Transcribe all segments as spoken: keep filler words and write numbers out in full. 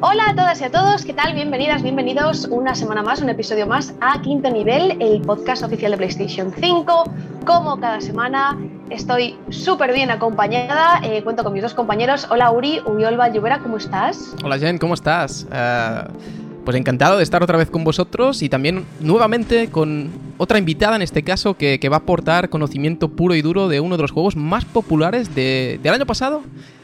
Hola a todas y a todos, ¿qué tal? Bienvenidas, bienvenidos una semana más, un episodio más a Quinto Nivel, el podcast oficial de PlayStation cinco. Como cada semana estoy súper bien acompañada, eh, cuento con mis dos compañeros. Hola Uri, Uriolba, Lluvera, ¿cómo estás? Hola Jen, ¿cómo estás? Uh, pues encantado de estar otra vez con vosotros y también nuevamente con otra invitada en este caso que, que va a aportar conocimiento puro y duro de uno de los juegos más populares de, del año pasado.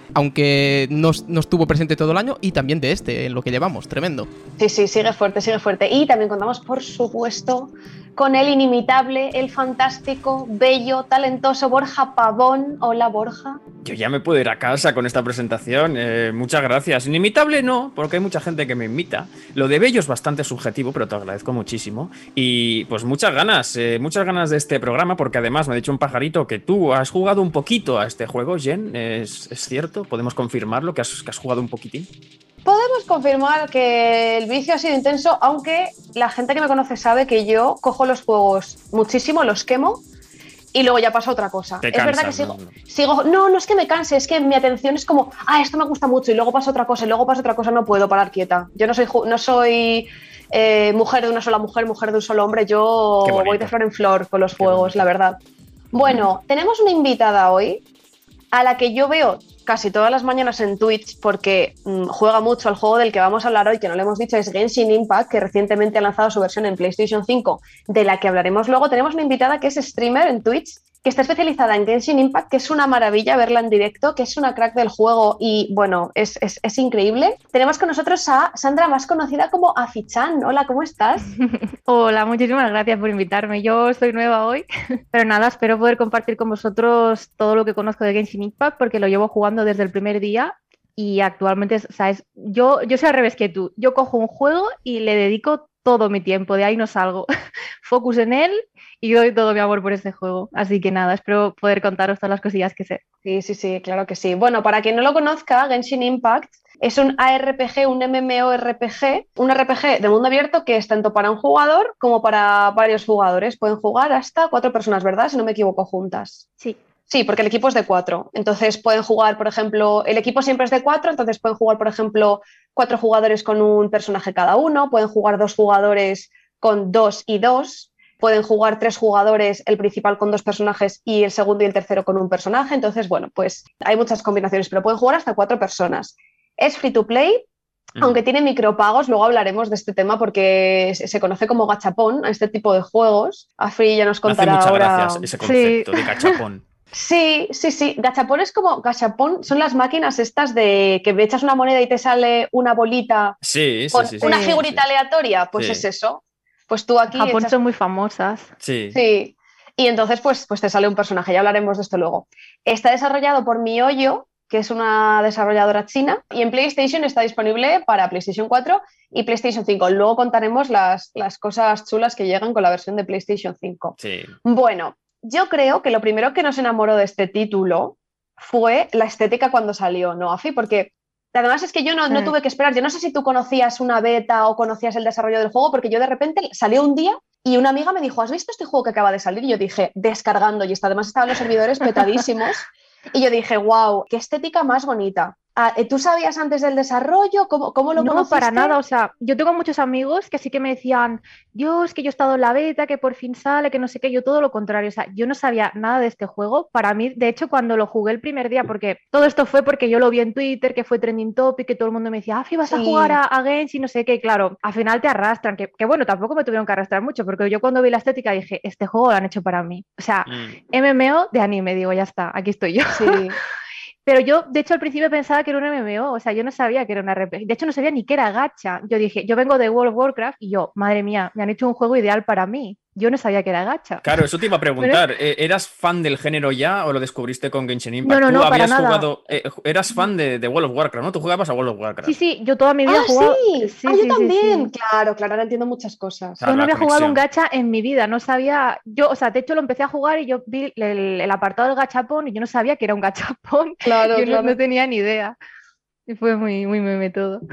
Aunque no, no estuvo presente todo el año, y también de este, en lo que llevamos, tremendo. Sí, sí, sigue fuerte, sigue fuerte. Y también contamos, por supuesto, con el inimitable, el fantástico, bello, talentoso Borja Pavón. Hola, Borja. Yo ya me puedo ir a casa con esta presentación, eh, muchas gracias. Inimitable no, porque hay mucha gente que me imita. Lo de bello es bastante subjetivo, pero te agradezco muchísimo. Y pues muchas ganas, eh, muchas ganas de este programa, porque además me ha dicho un pajarito que tú has jugado un poquito a este juego, Jen, ¿es, es cierto? ¿Podemos confirmarlo, que has, que has jugado un poquitín? Podemos confirmar que el vicio ha sido intenso, aunque la gente que me conoce sabe que yo cojo los juegos muchísimo, los quemo y luego ya pasa otra cosa. Te es cansas, verdad que sigo, ¿no? sigo... No, no es que me canse, es que mi atención es como, ah, esto me gusta mucho y luego pasa otra cosa y luego pasa otra cosa, no puedo parar quieta. Yo no soy, no soy eh, mujer de una sola mujer, mujer de un solo hombre, yo voy de flor en flor con los juegos, la verdad. Bueno, tenemos una invitada hoy a la que yo veo casi todas las mañanas en Twitch porque mmm, juega mucho al juego del que vamos a hablar hoy, que no le hemos dicho, es Genshin Impact, que recientemente ha lanzado su versión en PlayStation cinco, de la que hablaremos luego. Tenemos una invitada que es streamer en Twitch, que está especializada en Genshin Impact, que es una maravilla verla en directo, que es una crack del juego y, bueno, es, es, es increíble. Tenemos con nosotros a Sandra, más conocida como Afichan. Hola, ¿cómo estás? Hola, muchísimas gracias por invitarme. Yo soy nueva hoy, pero nada, espero poder compartir con vosotros todo lo que conozco de Genshin Impact, porque lo llevo jugando desde el primer día y actualmente, ¿sabes? Yo, yo soy al revés que tú. Yo cojo un juego y le dedico todo mi tiempo, de ahí no salgo. Focus en él y doy todo mi amor por este juego. Así que nada, espero poder contaros todas las cosillas que sé. Sí, sí, sí, claro que sí. Bueno, para quien no lo conozca, Genshin Impact es un A R P G, un MMORPG, un R P G de mundo abierto que es tanto para un jugador como para varios jugadores. Pueden jugar hasta cuatro personas, ¿verdad? Si no me equivoco, juntas. Sí. Sí, porque el equipo es de cuatro. Entonces pueden jugar, por ejemplo, el equipo siempre es de cuatro, entonces pueden jugar, por ejemplo, cuatro jugadores con un personaje cada uno, pueden jugar dos jugadores con dos y dos, pueden jugar tres jugadores, el principal con dos personajes y el segundo y el tercero con un personaje. Entonces, bueno, pues hay muchas combinaciones, pero pueden jugar hasta cuatro personas. Es free to play, mm. aunque tiene micropagos, luego hablaremos de este tema porque se conoce como gachapón a este tipo de juegos. Afri ya nos contará Me hace muchas ahora. Gracias ese concepto sí. de gachapón. Sí, sí, sí. Gachapón es como, gachapón son las máquinas estas de que echas una moneda y te sale una bolita sí, sí, con sí, sí, una sí, figurita sí. aleatoria, pues sí. es eso. Pues tú aquí... En Japón echas... son muy famosas. Sí. Sí. Y entonces pues, pues te sale un personaje, ya hablaremos de esto luego. Está desarrollado por MiHoYo, que es una desarrolladora china, y en PlayStation está disponible para PlayStation cuatro y PlayStation cinco. Luego contaremos las, las cosas chulas que llegan con la versión de PlayStation cinco. Sí. Bueno, yo creo que lo primero que nos enamoró de este título fue la estética cuando salió, ¿no, Afi? Porque además es que yo no, no tuve que esperar. Yo no sé si tú conocías una beta o conocías el desarrollo del juego, porque yo de repente salió un día y una amiga me dijo, ¿has visto este juego que acaba de salir? Y yo dije, descargando, y además estaban los servidores petadísimos. Y yo dije, wow, qué estética más bonita. ¿Tú sabías antes del desarrollo? ¿Cómo, cómo lo no, conociste? No, para nada. O sea, yo tengo muchos amigos que sí que me decían, Dios, que yo he estado en la beta, que por fin sale, que no sé qué. Yo todo lo contrario. O sea, yo no sabía nada de este juego. Para mí, de hecho, cuando lo jugué el primer día, porque todo esto fue porque yo lo vi en Twitter, que fue trending topic, que todo el mundo me decía, Afi, vas sí. a jugar a, a Genshin, no sé qué. Y claro, al final te arrastran. Que, que bueno, tampoco me tuvieron que arrastrar mucho, porque yo cuando vi la estética dije, este juego lo han hecho para mí. O sea, mm. M M O de anime, digo, ya está, aquí estoy yo. Sí. Pero yo, de hecho, al principio pensaba que era un M M O, o sea, yo no sabía que era un R P G. De hecho, no sabía ni que era gacha. Yo dije, yo vengo de World of Warcraft y yo, madre mía, me han hecho un juego ideal para mí. Yo no sabía que era gacha. Claro, eso te iba a preguntar. Pero... ¿Eras fan del género ya o lo descubriste con Genshin Impact? No, no, ¿Tú no, habías para jugado, eh, eras fan de, de World of Warcraft, ¿no? Tú jugabas a World of Warcraft. Sí, sí, yo toda mi vida ah, he jugado... Sí, sí, ah, sí, yo también. Sí, sí. Claro, claro, ahora entiendo muchas cosas. Yo no había conexión. jugado un gacha en mi vida, no sabía... Yo, o sea, de hecho lo empecé a jugar y yo vi el, el apartado del gachapón y yo no sabía que era un gachapón. Claro, yo claro. No, no tenía ni idea. Y fue muy, muy meme todo.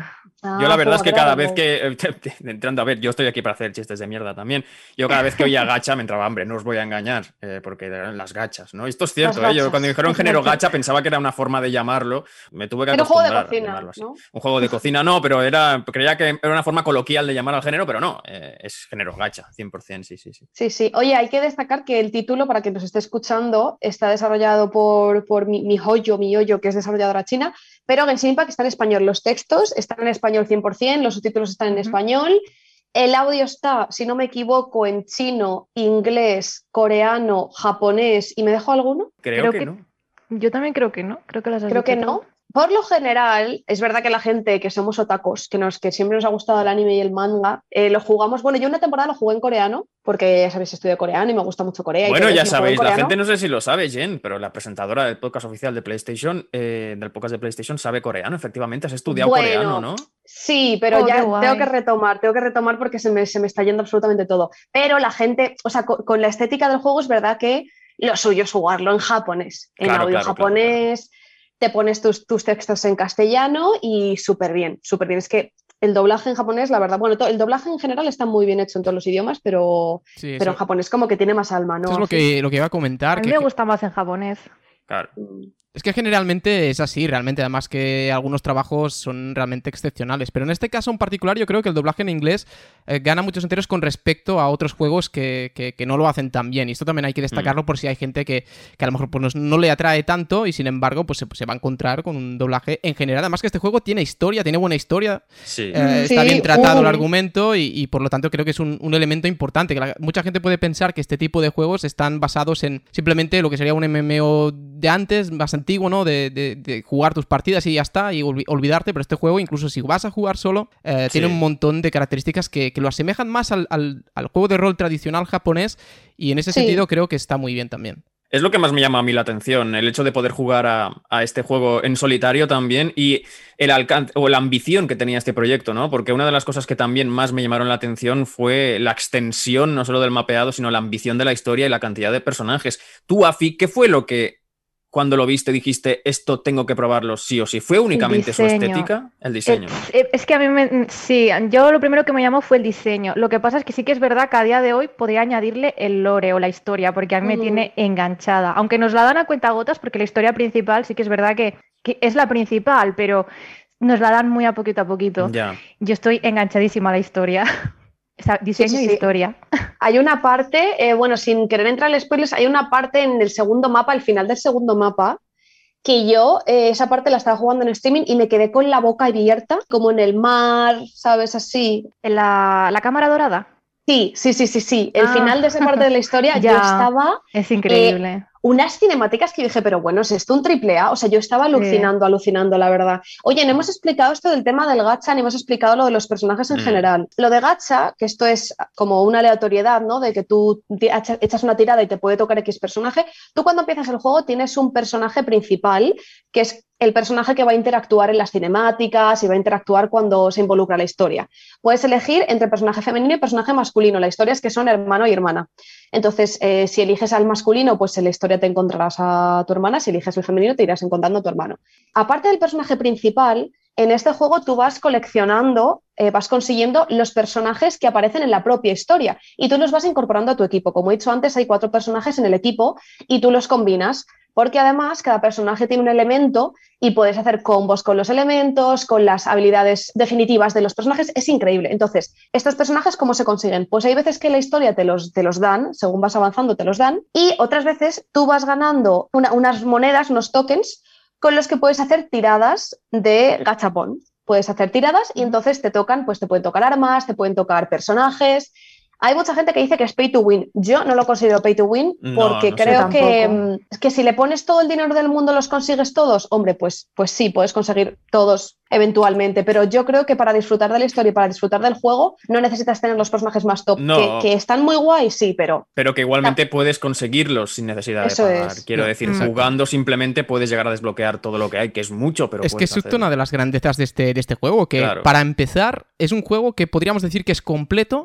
Ah, yo la verdad es que cada vez Go. que... Entrando a ver, yo estoy aquí para hacer chistes de mierda también. Yo cada vez que oía gacha me entraba hambre, no os voy a engañar, eh, porque eran las gachas, ¿no? Esto es cierto, ¿eh? Yo cuando dijeron género gacha pensaba que era una forma de llamarlo. Me tuve que era acostumbrar un juego de cocina, a llamarlo así. ¿no? Un juego de cocina no, pero era creía que era una forma coloquial de llamar al género, pero no, eh, es género gacha, cien por ciento, sí, sí, sí. Sí, sí. Oye, hay que destacar que el título, para quien nos esté escuchando, está desarrollado por, por mi, mi Hoyo, mi Yoyo, que es desarrolladora china, pero Genshin Impact está en español. Los textos están en español cien por ciento, los subtítulos están en uh-huh. español. El audio está, si no me equivoco, en chino, inglés, coreano, japonés, ¿y me dejo alguno? Creo, creo que, que no. Yo también creo que no. Creo que las has Creo que no. Por lo general, es verdad que la gente que somos otakus, que, nos, que siempre nos ha gustado el anime y el manga, eh, lo jugamos. Bueno, yo una temporada lo jugué en coreano, porque ya sabéis, estudio coreano y me gusta mucho Corea. Bueno, y ya sabéis, la gente no sé si lo sabe, Jen, pero la presentadora del podcast oficial de PlayStation, eh, del podcast de PlayStation, sabe coreano, efectivamente. Has estudiado bueno, coreano, ¿no? Sí, pero oh, ya tengo que retomar, tengo que retomar porque se me, se me está yendo absolutamente todo. Pero la gente, o sea, con, con la estética del juego es verdad que lo suyo es jugarlo en japonés, en claro, audio claro, japonés. Claro, claro. Te pones tus, tus textos en castellano y súper bien, súper bien. Es que el doblaje en japonés, la verdad, bueno, el doblaje en general está muy bien hecho en todos los idiomas, pero, sí, pero en japonés como que tiene más alma, ¿no? Eso es lo que, lo que iba a comentar. A mí que, me gusta más en japonés. Claro. Es que generalmente es así, realmente, además que algunos trabajos son realmente excepcionales, pero en este caso en particular yo creo que el doblaje en inglés eh, gana muchos enteros con respecto a otros juegos que, que, que no lo hacen tan bien, y esto también hay que destacarlo mm. por si hay gente que, que a lo mejor pues, no le atrae tanto y sin embargo pues se, se va a encontrar con un doblaje en general, además que este juego tiene historia, tiene buena historia, sí. eh, sí, está bien tratado uh. el argumento y, y por lo tanto creo que es un, un elemento importante, que la, mucha gente puede pensar que este tipo de juegos están basados en simplemente lo que sería un M M O de antes, más antiguo, ¿no? De, de, de jugar tus partidas y ya está, y olvi- olvidarte, pero este juego, incluso si vas a jugar solo, eh, sí. tiene un montón de características que, que lo asemejan más al, al, al juego de rol tradicional japonés, y en ese sí. sentido creo que está muy bien también. Es lo que más me llama a mí la atención, el hecho de poder jugar a, a este juego en solitario también y el alcance o la ambición que tenía este proyecto, ¿no? Porque una de las cosas que también más me llamaron la atención fue la extensión, no solo del mapeado, sino la ambición de la historia y la cantidad de personajes. Tú, Afi, ¿qué fue lo que cuando lo viste dijiste, esto tengo que probarlo sí o sí? ¿Fue únicamente su estética? El diseño. Es, es que a mí me... Sí, yo lo primero que me llamó fue el diseño. Lo que pasa es que sí que es verdad que a día de hoy podría añadirle el lore o la historia, porque a mí mm. me tiene enganchada. Aunque nos la dan a cuentagotas, porque la historia principal sí que es verdad que, que es la principal, pero nos la dan muy a poquito a poquito. Ya. Yo estoy enganchadísima a la historia. O sea, diseño sí, sí, y historia. Sí. Hay una parte, eh, bueno, sin querer entrar en spoilers, hay una parte en el segundo mapa, al final del segundo mapa, que yo eh, esa parte la estaba jugando en streaming y me quedé con la boca abierta, como en el mar, ¿sabes? Así. ¿En la, la cámara dorada? Sí, sí, sí, sí, sí. El ah. final de esa parte de la historia ya, yo estaba... Es increíble. Eh, unas cinemáticas que dije, pero bueno, ¿es esto un triple A? O sea, yo estaba alucinando, sí. alucinando, la verdad. Oye, no hemos explicado esto del tema del gacha, ni hemos explicado lo de los personajes en mm. general. Lo de gacha, que esto es como una aleatoriedad, ¿no? De que tú echas una tirada y te puede tocar X personaje. Tú cuando empiezas el juego tienes un personaje principal, que es el personaje que va a interactuar en las cinemáticas y va a interactuar cuando se involucra la historia. Puedes elegir entre personaje femenino y personaje masculino. La historia es que son hermano y hermana. Entonces, eh, si eliges al masculino, pues en la historia te encontrarás a tu hermana. Si eliges el femenino, te irás encontrando a tu hermano. Aparte del personaje principal, en este juego tú vas coleccionando, eh, vas consiguiendo los personajes que aparecen en la propia historia y tú los vas incorporando a tu equipo. Como he dicho antes, hay cuatro personajes en el equipo y tú los combinas. Porque además cada personaje tiene un elemento y puedes hacer combos con los elementos, con las habilidades definitivas de los personajes. Es increíble. Entonces, ¿estos personajes cómo se consiguen? Pues hay veces que la historia te los, te los dan, según vas avanzando te los dan, y otras veces tú vas ganando una, unas monedas, unos tokens, con los que puedes hacer tiradas de gachapón. Puedes hacer tiradas y entonces te tocan, pues te pueden tocar armas, te pueden tocar personajes. Hay mucha gente que dice que es pay to win. Yo no lo considero pay to win porque no, no creo que, que si le pones todo el dinero del mundo los consigues todos, hombre, pues, pues sí, puedes conseguir todos eventualmente, pero yo creo que para disfrutar de la historia y para disfrutar del juego no necesitas tener los personajes más top, no. que, que están muy guay, sí, pero... Pero que igualmente no. puedes conseguirlos sin necesidad Eso de pagar. Es. Quiero no. decir, Exacto. jugando simplemente puedes llegar a desbloquear todo lo que hay, que es mucho, pero es que es justo una de las grandezas de este, de este juego, que claro. para empezar es un juego que podríamos decir que es completo,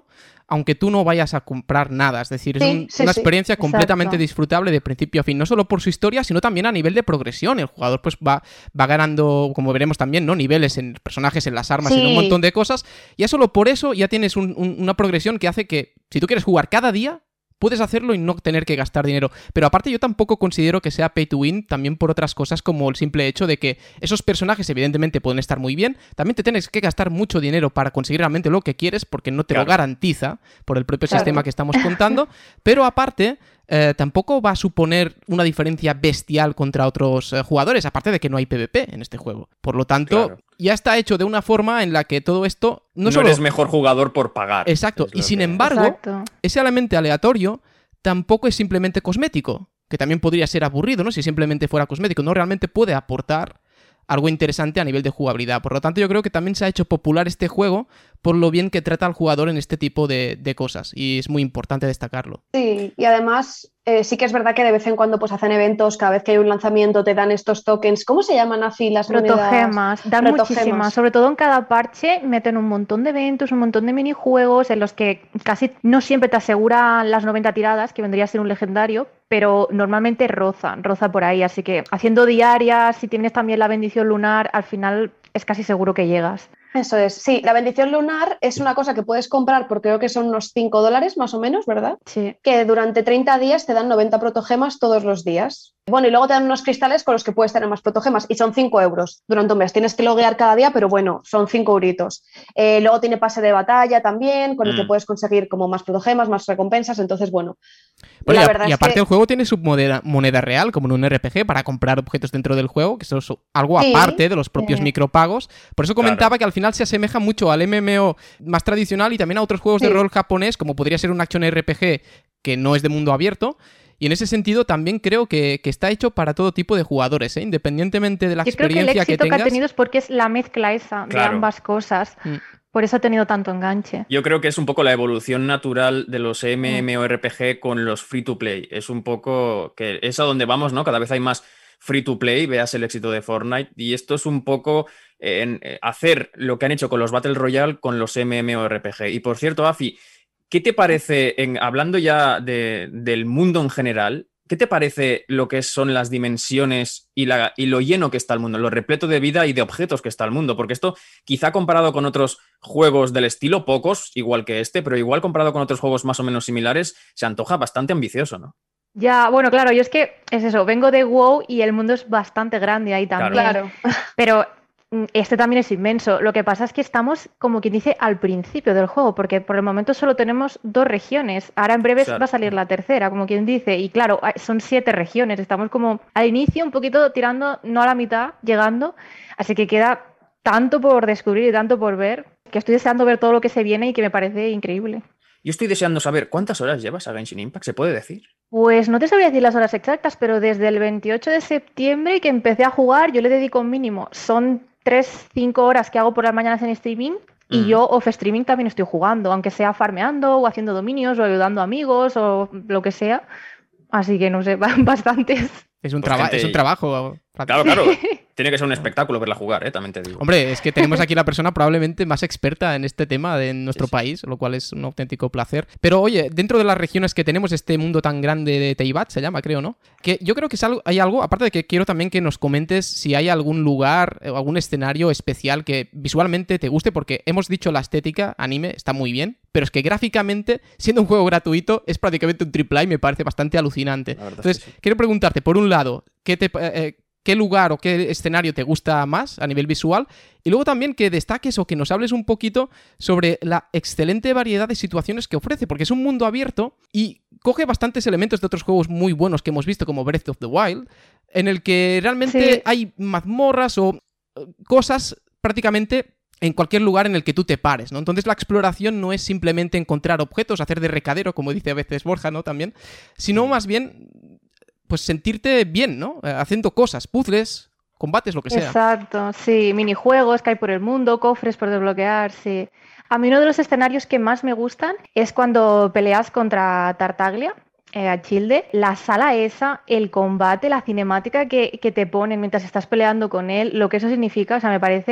aunque tú no vayas a comprar nada. Es decir, es Sí, un- sí, una sí. experiencia completamente Exacto. disfrutable de principio a fin, no solo por su historia, sino también a nivel de progresión. El jugador pues va, va ganando, como veremos también, ¿no? Niveles en personajes, en las armas, en un Sí. montón de cosas. Ya solo por eso ya tienes un- un- una progresión que hace que, si tú quieres jugar cada día, puedes hacerlo y no tener que gastar dinero. Pero aparte yo tampoco considero que sea pay to win, también por otras cosas como el simple hecho de que esos personajes evidentemente pueden estar muy bien, también te tienes que gastar mucho dinero para conseguir realmente lo que quieres porque no te Claro. lo garantiza por el propio Claro. sistema que estamos contando, pero aparte eh, tampoco va a suponer una diferencia bestial contra otros eh, jugadores, aparte de que no hay PvP en este juego. Por lo tanto, Claro. ya está hecho de una forma en la que todo esto no, No, solo... eres mejor jugador por pagar. Exacto, es y lo sin que- embargo, Exacto. ese elemento aleatorio tampoco es simplemente cosmético, que también podría ser aburrido, ¿no? Si simplemente fuera cosmético, no, realmente puede aportar algo interesante a nivel de jugabilidad. Por lo tanto, yo creo que también se ha hecho popular este juego por lo bien que trata al jugador en este tipo de, de cosas, y es muy importante destacarlo. Sí, y además eh, sí que es verdad que de vez en cuando pues hacen eventos, cada vez que hay un lanzamiento te dan estos tokens. ¿Cómo se llaman así las monedas? Protogemas, dan Protogemas. muchísimas, sobre todo en cada parche meten un montón de eventos, un montón de minijuegos en los que casi no siempre te aseguran las noventa tiradas, que vendría a ser un legendario, pero normalmente roza, roza por ahí, así que haciendo diarias, si tienes también la bendición lunar, al final es casi seguro que llegas. Eso es, sí, la bendición lunar es una cosa que puedes comprar por creo que son unos cinco dólares más o menos, ¿verdad? Sí. Que durante treinta días te dan noventa protogemas todos los días. Bueno, y luego te dan unos cristales con los que puedes tener más protogemas y son cinco euros durante un mes. Tienes que loguear cada día, pero bueno, son cinco euritos. Eh, luego tiene pase de batalla también, con el que Mm. puedes conseguir como más protogemas, más recompensas. Entonces, bueno, Bueno, la y, a- verdad y es aparte que el juego tiene su moneda, moneda real, como en un R P G, para comprar objetos dentro del juego, que eso es algo Sí, aparte de los propios eh. micropagos. Por eso comentaba Claro. que al final se asemeja mucho al M M O más tradicional y también a otros juegos de Sí. rol japonés, como podría ser un Action R P G que no es de mundo abierto. Y en ese sentido también creo que, que está hecho para todo tipo de jugadores, ¿eh? Independientemente de la Yo creo que el experiencia que, éxito que, tengas. ha tenido es porque es la mezcla esa Claro. de ambas cosas. Mm. Por eso ha tenido tanto enganche. Yo creo que es un poco la evolución natural de los MMORPG con los free to play. Es un poco que es a donde vamos, ¿no? Cada vez hay más free to play, veas el éxito de Fortnite, y esto es un poco eh, en, eh, hacer lo que han hecho con los Battle Royale con los MMORPG. Y por cierto, Afi, ¿qué te parece, en, hablando ya de, del mundo en general, qué te parece lo que son las dimensiones y, la, y lo lleno que está el mundo, lo repleto de vida y de objetos que está el mundo? Porque esto, quizá comparado con otros juegos del estilo, pocos, igual que este, pero igual comparado con otros juegos más o menos similares, se antoja bastante ambicioso, ¿no? Ya, bueno, claro, yo es que es eso, vengo de WoW y el mundo es bastante grande ahí también. claro. Pero mm, este también es inmenso. Lo que pasa es que estamos, como quien dice, al principio del juego, porque por el momento solo tenemos dos regiones. Ahora en breve Claro. va a salir la tercera, como quien dice. Y claro, hay- son siete regiones. Estamos como al inicio, un poquito tirando, no a la mitad, llegando. Así que queda tanto por descubrir y tanto por ver, que estoy deseando ver todo lo que se viene y que me parece increíble. Yo estoy deseando saber cuántas horas llevas a Genshin Impact, ¿se puede decir? Pues no te sabría decir las horas exactas, pero desde el veintiocho de septiembre que empecé a jugar, yo le dedico un mínimo. Son tres cinco horas que hago por las mañanas en streaming y Mm. yo off streaming también estoy jugando, aunque sea farmeando o haciendo dominios o ayudando a amigos o lo que sea. Así que no sé, van bastantes. Es un, Pues traba- gente- es un trabajo. Claro, claro. Tiene que ser un espectáculo verla jugar, ¿eh? También te digo. Hombre, es que tenemos aquí la persona probablemente más experta en este tema de en nuestro Sí, sí. país, lo cual es un auténtico placer. Pero oye, dentro de las regiones que tenemos, este mundo tan grande de Teyvat, se llama, creo, ¿no? Que yo creo que es algo, hay algo, aparte de que quiero también que nos comentes si hay algún lugar o algún escenario especial que visualmente te guste, porque hemos dicho la estética, anime, está muy bien, pero es que gráficamente, siendo un juego gratuito, es prácticamente un triple A y me parece bastante alucinante. La verdad es Entonces, que sí. quiero preguntarte, por un lado, ¿qué te... eh, ¿qué lugar o qué escenario te gusta más a nivel visual? Y luego también que destaques o que nos hables un poquito sobre la excelente variedad de situaciones que ofrece, porque es un mundo abierto y coge bastantes elementos de otros juegos muy buenos que hemos visto, como Breath of the Wild, en el que realmente Sí. hay mazmorras o eh, cosas prácticamente en cualquier lugar en el que tú te pares, ¿no? Entonces la exploración no es simplemente encontrar objetos, hacer de recadero, como dice a veces Borja, ¿no? También, sino más bien pues sentirte bien, ¿no? Eh, haciendo cosas, puzzles, combates, lo que sea. Exacto, sí, minijuegos que hay por el mundo, cofres por desbloquear, sí. A mí uno de los escenarios que más me gustan es cuando peleas contra Tartaglia, eh, a Childe, la sala esa, el combate, la cinemática que, que te ponen mientras estás peleando con él, lo que eso significa, o sea, me parece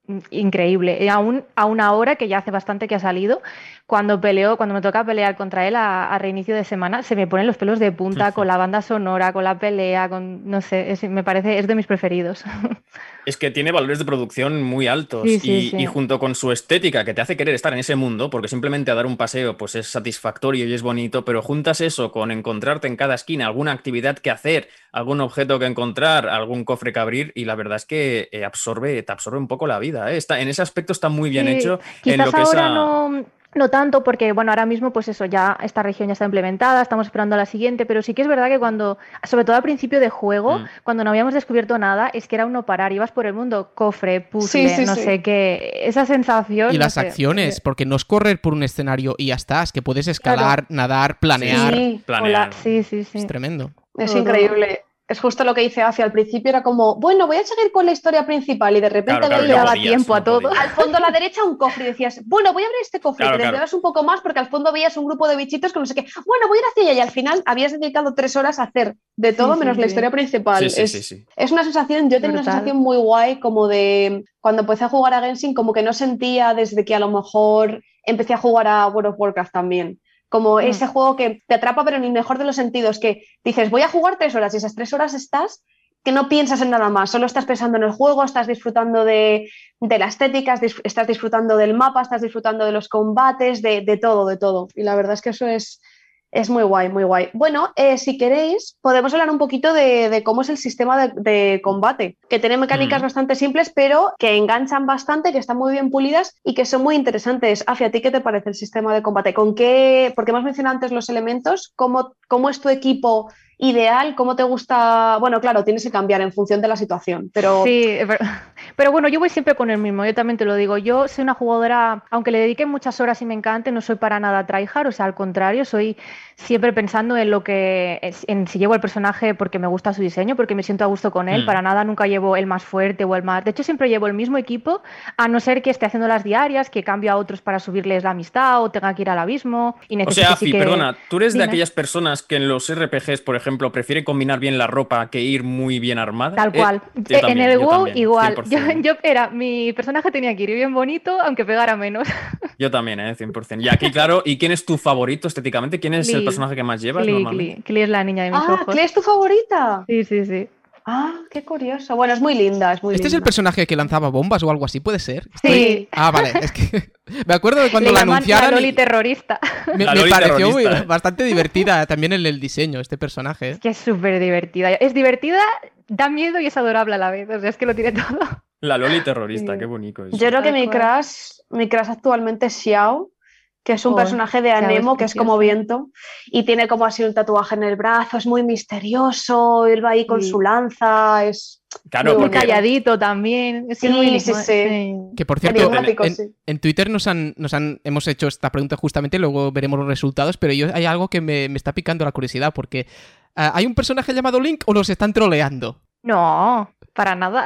increíble. Y aún, aún ahora, que ya hace bastante que ha salido, cuando peleo, cuando me toca pelear contra él a, a reinicio de semana, se me ponen los pelos de punta con la banda sonora, con la pelea, con no sé, es, me parece, es de mis preferidos. Es que tiene valores de producción muy altos sí, sí, y, sí. y junto con su estética que te hace querer estar en ese mundo, porque simplemente a dar un paseo pues es satisfactorio y es bonito, pero juntas eso con encontrarte en cada esquina alguna actividad que hacer, algún objeto que encontrar, algún cofre que abrir y la verdad es que eh, absorbe, te absorbe un poco la vida, ¿eh? Está, en ese aspecto está muy bien sí, hecho. Quizás en lo que ahora es a... no... No tanto porque, bueno, ahora mismo pues eso, ya esta región ya está implementada, estamos esperando a la siguiente, pero sí que es verdad que cuando, sobre todo al principio de juego, Mm. cuando no habíamos descubierto nada, es que era un no parar, ibas por el mundo, cofre, puzzle, Sí, sí, no sí. sé qué, esa sensación... Y no las sé, acciones, eh, porque no es correr por un escenario y ya está, es que puedes escalar, nadar, planear. Sí, planear. hola, sí, sí, Es sí. tremendo. es Todo, todo. increíble. Es justo lo que dice Afi. Al principio era como, bueno, voy a seguir con la historia principal y de repente Claro, claro, veías no daba podías, tiempo a no todo. podías. al fondo a la derecha un cofre y decías, bueno, voy a abrir este cofre, Claro, y te claro. desviabas un poco más porque al fondo veías un grupo de bichitos que no sé qué, bueno, voy a ir hacia allá y al final habías dedicado tres horas a hacer de todo Sí, menos sí, la sí. historia principal. Sí, sí, es, sí, sí. es una sensación, yo tenía una Brutal. sensación muy guay como de cuando empecé a jugar a Genshin, como que no sentía desde que a lo mejor empecé a jugar a World of Warcraft también. Como Mm. ese juego que te atrapa, pero en el mejor de los sentidos, que dices, voy a jugar tres horas y esas tres horas estás que no piensas en nada más, solo estás pensando en el juego, estás disfrutando de, de la estética, dis- estás disfrutando del mapa, estás disfrutando de los combates, de, de todo, de todo. Y la verdad es que eso es, es muy guay, muy guay. Bueno, eh, si queréis, podemos hablar un poquito de, de cómo es el sistema de, de combate, que tiene mecánicas Mm. bastante simples, pero que enganchan bastante, que están muy bien pulidas y que son muy interesantes. Afi, ¿a ti qué te parece el sistema de combate? ¿Con qué? Porque hemos mencionado antes los elementos, ¿cómo, cómo es tu equipo ideal? ¿Cómo te gusta? Bueno, claro, tienes que cambiar en función de la situación, pero... Sí, pero, pero bueno, yo voy siempre con el mismo, yo también te lo digo. Yo soy una jugadora, aunque le dedique muchas horas y me encante, no soy para nada tryhard, o sea, al contrario, soy siempre pensando en lo que, en si llevo el personaje porque me gusta su diseño, porque me siento a gusto con él, Mm. para nada nunca llevo el más fuerte o el más... De hecho, siempre llevo el mismo equipo, a no ser que esté haciendo las diarias, que cambio a otros para subirles la amistad o tenga que ir al abismo y O necesite sea, sí Afi, que... perdona, ¿tú eres de Dime. aquellas personas que en los R P Gs, por ejemplo, prefieren combinar bien la ropa que ir muy bien armada? Tal Eh, cual. yo En también, el yo WoW también, igual. Yo, cien por ciento, ¿eh? yo era, mi personaje tenía que ir bien bonito, aunque pegara menos. Yo también, ¿eh? cien por ciento. Y aquí, claro, ¿y quién es tu favorito estéticamente? ¿Quién es el Klee, personaje que más llevas Klee, normalmente? Klee. Klee es la niña de mis Ah, ojos. ¿Clea es tu favorita? Sí, sí, sí. Ah, qué curioso. Bueno, es muy linda, es muy ¿Este es el linda. personaje que lanzaba bombas o algo así? ¿Puede ser? Sí. Ah, vale, es que me acuerdo de cuando Le la llaman anunciaron la y Loli terrorista. me, La me Loli pareció muy- terrorista, ¿eh? bastante divertida también en el diseño este personaje. ¿eh? Que es súper divertida. Es divertida, da miedo y es adorable a la vez. O sea, es que lo tiene todo. La Loli terrorista, Sí. qué bonito eso. Yo creo que Tal mi cual. crush, mi crush actualmente es Xiao, que es un Oh, personaje de Xiao es Anemo, que es como preciosa. viento, y tiene como así un tatuaje en el brazo, es muy misterioso, él va ahí con Sí. su lanza, es Claro, muy Muy porque bonito. calladito también. Es que es muy Sí, sí, enigma- sí. sí. Que por cierto, Enigmático, en, sí. en Twitter nos han, nos han hemos hecho esta pregunta justamente, luego veremos los resultados, pero yo hay algo que me, me está picando la curiosidad, porque ah, ¿hay un personaje llamado Link o nos están troleando? No, para nada.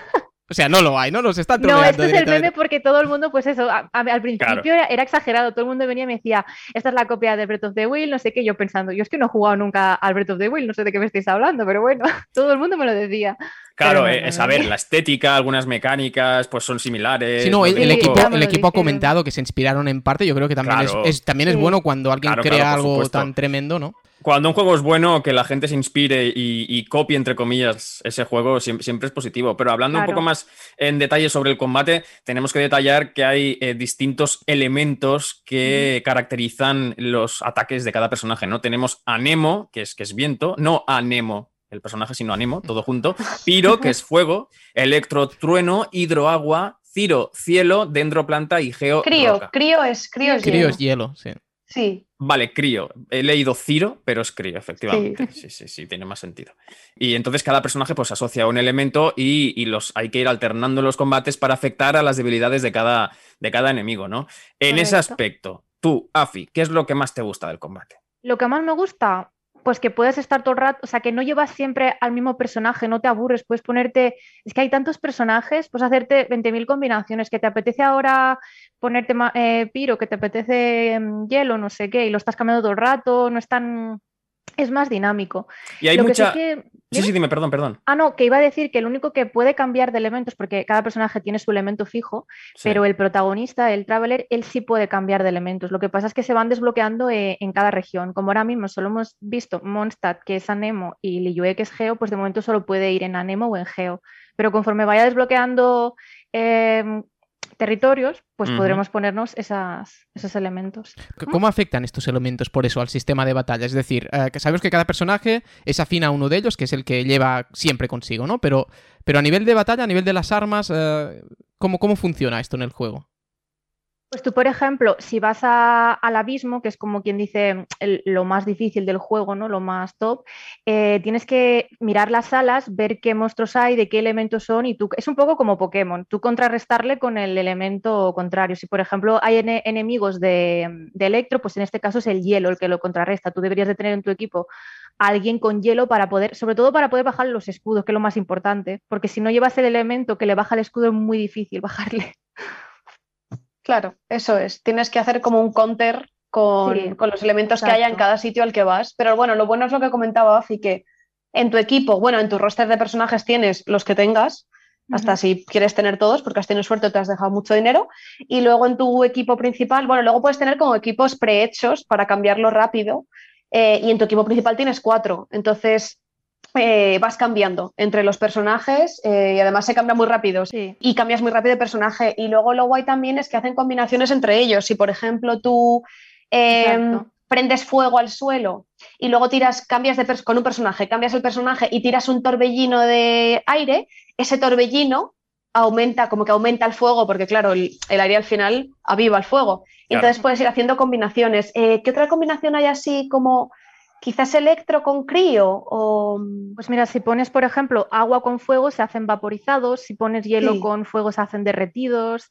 O sea, no lo hay, ¿no? Nos están No, troleando este es el meme directamente. porque todo el mundo, pues eso, a- a- al principio Claro. era, era exagerado, todo el mundo venía y me decía, esta es la copia de Breath of the Wild, no sé qué, yo pensando, yo es que no he jugado nunca al Breath of the Wild, no sé de qué me estáis hablando, pero bueno, todo el mundo me lo decía. Claro, Pero no, eh, no, es no. a ver, la estética, algunas mecánicas, pues son similares. Sí, no, lo el, de el un Sí, poco- equipo, ya me el lo equipo ha dijeron. comentado que se inspiraron en parte, yo creo que también, Claro. es, es- también es Sí. bueno cuando alguien Claro, crea claro, por algo supuesto. tan tremendo, ¿no? Cuando un juego es bueno, que la gente se inspire y, y copie, entre comillas, ese juego, siempre, siempre es positivo. Pero hablando un Claro. poco más en detalle sobre el combate, tenemos que detallar que hay eh, distintos elementos que caracterizan los ataques de cada personaje, ¿no? Tenemos a Nemo, que es, que es viento, no a Nemo, el personaje, sino a Nemo, todo junto. Piro, que es fuego, Electro, trueno, Hidro, agua, Ciro, cielo, Dendro, planta y Geo, Crío, roca. crío es, crío es Crío hielo. es hielo, sí. Sí, Vale, crío. He leído Ciro, pero es crío, efectivamente. Sí, sí, sí, tiene más sentido. Y entonces cada personaje pues asocia a un elemento y, y los hay que ir alternando en los combates para afectar a las debilidades de cada, de cada enemigo, ¿no? En ese Correcto. aspecto, tú, Afi, ¿qué es lo que más te gusta del combate? Lo que más me gusta, pues que puedes estar todo el rato, o sea, que no llevas siempre al mismo personaje, no te aburres, puedes ponerte, es que hay tantos personajes, puedes hacerte veinte mil combinaciones, que te apetece ahora ponerte ma- eh, Piro, que te apetece mm, hielo, no sé qué, y lo estás cambiando todo el rato, no es tan, es más dinámico. Y hay Lo que mucha... sí que, Sí, sí, dime, perdón, perdón. Ah, no, que iba a decir que el único que puede cambiar de elementos, porque cada personaje tiene su elemento fijo, sí. Pero el protagonista, el Traveler, él sí puede cambiar de elementos. Lo que pasa es que se van desbloqueando eh, en cada región. Como ahora mismo solo hemos visto Mondstadt, que es Anemo, y Liyue, que es Geo, pues de momento solo puede ir en Anemo o en Geo. Pero conforme vaya desbloqueando eh, territorios, pues uh-huh. podremos ponernos esas, esos elementos. ¿Cómo afectan estos elementos, por eso, al sistema de batalla? Es decir, eh, que sabemos que cada personaje es afín a uno de ellos, que es el que lleva siempre consigo, ¿no? Pero, pero a nivel de batalla, a nivel de las armas, eh, ¿cómo, ¿cómo funciona esto en el juego? Pues tú, por ejemplo, si vas a, al abismo, que es como quien dice el, lo más difícil del juego, ¿no? Lo más top, eh, tienes que mirar las salas, ver qué monstruos hay, de qué elementos son, y tú, es un poco como Pokémon, tú contrarrestarle con el elemento contrario. Si, por ejemplo, hay en, enemigos de, de electro, pues en este caso es el hielo el que lo contrarresta. Tú deberías de tener en tu equipo a alguien con hielo para poder, sobre todo para poder bajar los escudos, que es lo más importante, porque si no llevas el elemento que le baja el escudo es muy difícil bajarle. Claro, eso es. Tienes que hacer como un counter con, sí, con los elementos exacto. que haya en cada sitio al que vas. Pero bueno, lo bueno es lo que comentaba Afi, que en tu equipo, bueno, en tu roster de personajes tienes los que tengas, uh-huh. hasta si quieres tener todos, porque has tenido suerte o te has dejado mucho dinero. Y luego en tu equipo principal, bueno, luego puedes tener como equipos prehechos para cambiarlo rápido. Eh, y en tu equipo principal tienes cuatro. Entonces... Eh, vas cambiando entre los personajes eh, y además se cambia muy rápido sí. y cambias muy rápido de personaje y luego lo guay también es que hacen combinaciones entre ellos. Si por ejemplo tú eh, prendes fuego al suelo y luego tiras, cambias de pers- con un personaje, cambias el personaje y tiras un torbellino de aire, ese torbellino aumenta, como que aumenta el fuego porque claro, el, el aire al final aviva el fuego. Claro. Entonces puedes ir haciendo combinaciones. Eh, ¿Qué otra combinación hay así como... Quizás electro con crío o... Pues mira, si pones, por ejemplo, agua con fuego se hacen vaporizados, si pones hielo sí. con fuego se hacen derretidos,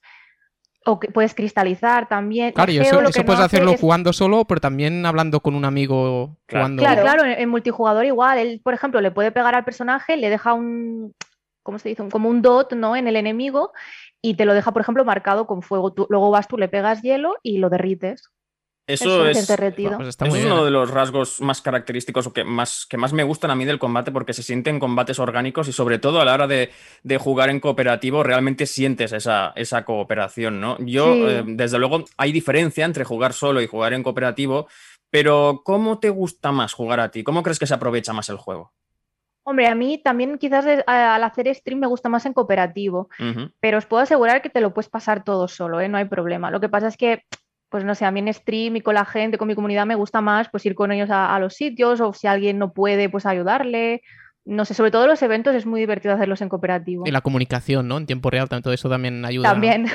o que puedes cristalizar también. Claro, y eso, eso no puedes hacerlo es... jugando solo, pero también hablando con un amigo. Claro, jugando... claro, claro, en, en multijugador igual. Él, por ejemplo, le puede pegar al personaje, le deja un... ¿Cómo se dice? Un, como un dot, ¿no? En el enemigo y te lo deja, por ejemplo, marcado con fuego. Tú, luego vas tú, le pegas hielo y lo derrites. Eso, Eso es, es, pues eso es uno de los rasgos más característicos o que más, que más me gustan a mí del combate porque se sienten combates orgánicos y sobre todo a la hora de, de jugar en cooperativo realmente sientes esa, esa cooperación, ¿no? Yo, sí. eh, desde luego, hay diferencia entre jugar solo y jugar en cooperativo, pero ¿cómo te gusta más jugar a ti? ¿Cómo crees que se aprovecha más el juego? Hombre, a mí también quizás al hacer stream me gusta más en cooperativo, uh-huh. pero os puedo asegurar que te lo puedes pasar todo solo, ¿eh? No hay problema. Lo que pasa es que pues no sé, a mí en stream y con la gente, con mi comunidad me gusta más pues ir con ellos a, a los sitios o si alguien no puede, pues ayudarle. No sé, sobre todo los eventos es muy divertido hacerlos en cooperativo. Y la comunicación, ¿no? En tiempo real, todo eso también ayuda también.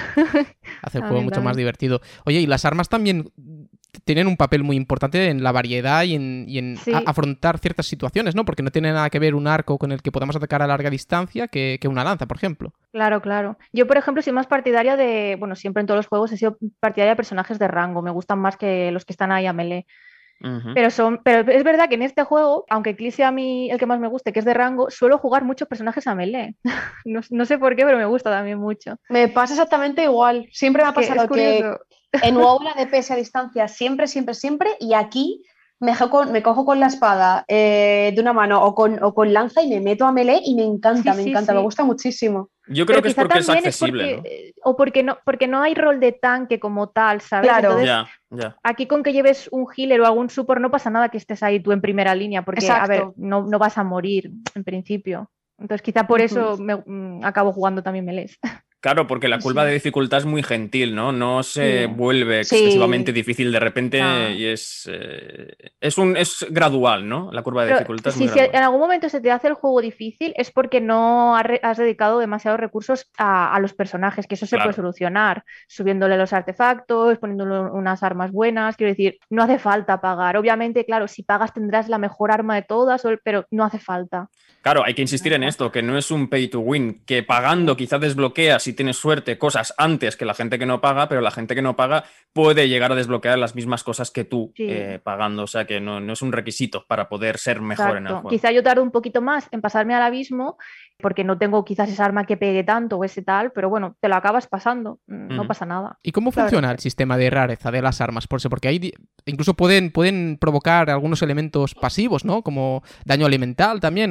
a hacer el juego mucho también. Más divertido. Oye, y las armas también tienen un papel muy importante en la variedad y en, y en sí. a- afrontar ciertas situaciones, ¿no? Porque no tiene nada que ver un arco con el que podamos atacar a larga distancia que, que una lanza, por ejemplo. Claro, claro. Yo, por ejemplo, soy más partidaria de... Bueno, siempre en todos los juegos he sido partidaria de personajes de rango. Me gustan más que los que están ahí a melee. Uh-huh. Pero, son, pero es verdad que en este juego, aunque Cliff sea a mí el que más me guste, que es de rango, suelo jugar muchos personajes a melee. no, no sé por qué, pero me gusta también mucho. Me pasa exactamente igual. Siempre me ha pasado que, que en WoW la D P S a distancia siempre, siempre, siempre, y aquí me, con, me cojo con la espada eh, de una mano o con, o con lanza y me meto a melee y me encanta, sí, me sí, encanta, sí. me gusta muchísimo. Yo creo Pero que es porque es accesible, es porque, ¿no? O porque no, porque no hay rol de tanque como tal, ¿sabes? Claro. Entonces, ya, ya. Aquí con que lleves un healer o algún support no pasa nada que estés ahí tú en primera línea, porque, Exacto. a ver, no, no vas a morir en principio. Entonces quizá por eso me, mm, acabo jugando también melees. Claro, porque la curva sí. de dificultad es muy gentil, ¿no? No se sí. vuelve excesivamente sí. difícil de repente ah. y es, eh, es, un, es gradual, ¿no? La curva de Pero dificultad es sí, muy si gradual. en algún momento se te hace el juego difícil es porque no has dedicado demasiados recursos a, a los personajes, que eso se claro. puede solucionar, subiéndole los artefactos, poniéndole unas armas buenas, quiero decir, no hace falta pagar. Obviamente, claro, si pagas tendrás la mejor arma de todas, pero no hace falta. Claro, hay que insistir en esto, que no es un pay to win, que pagando quizás desbloqueas, si tienes suerte, cosas antes que la gente que no paga, pero la gente que no paga puede llegar a desbloquear las mismas cosas que tú sí. eh, pagando, o sea que no, no es un requisito para poder ser mejor Exacto. en el juego. Quizá yo tardo un poquito más en pasarme al abismo, porque no tengo quizás esa arma que pegue tanto o ese tal, pero bueno, te lo acabas pasando, no mm. pasa nada. ¿Y cómo funciona claro. el sistema de rareza de las armas? Por eso, porque ahí incluso pueden, pueden provocar algunos elementos pasivos, ¿no? Como daño elemental también, o...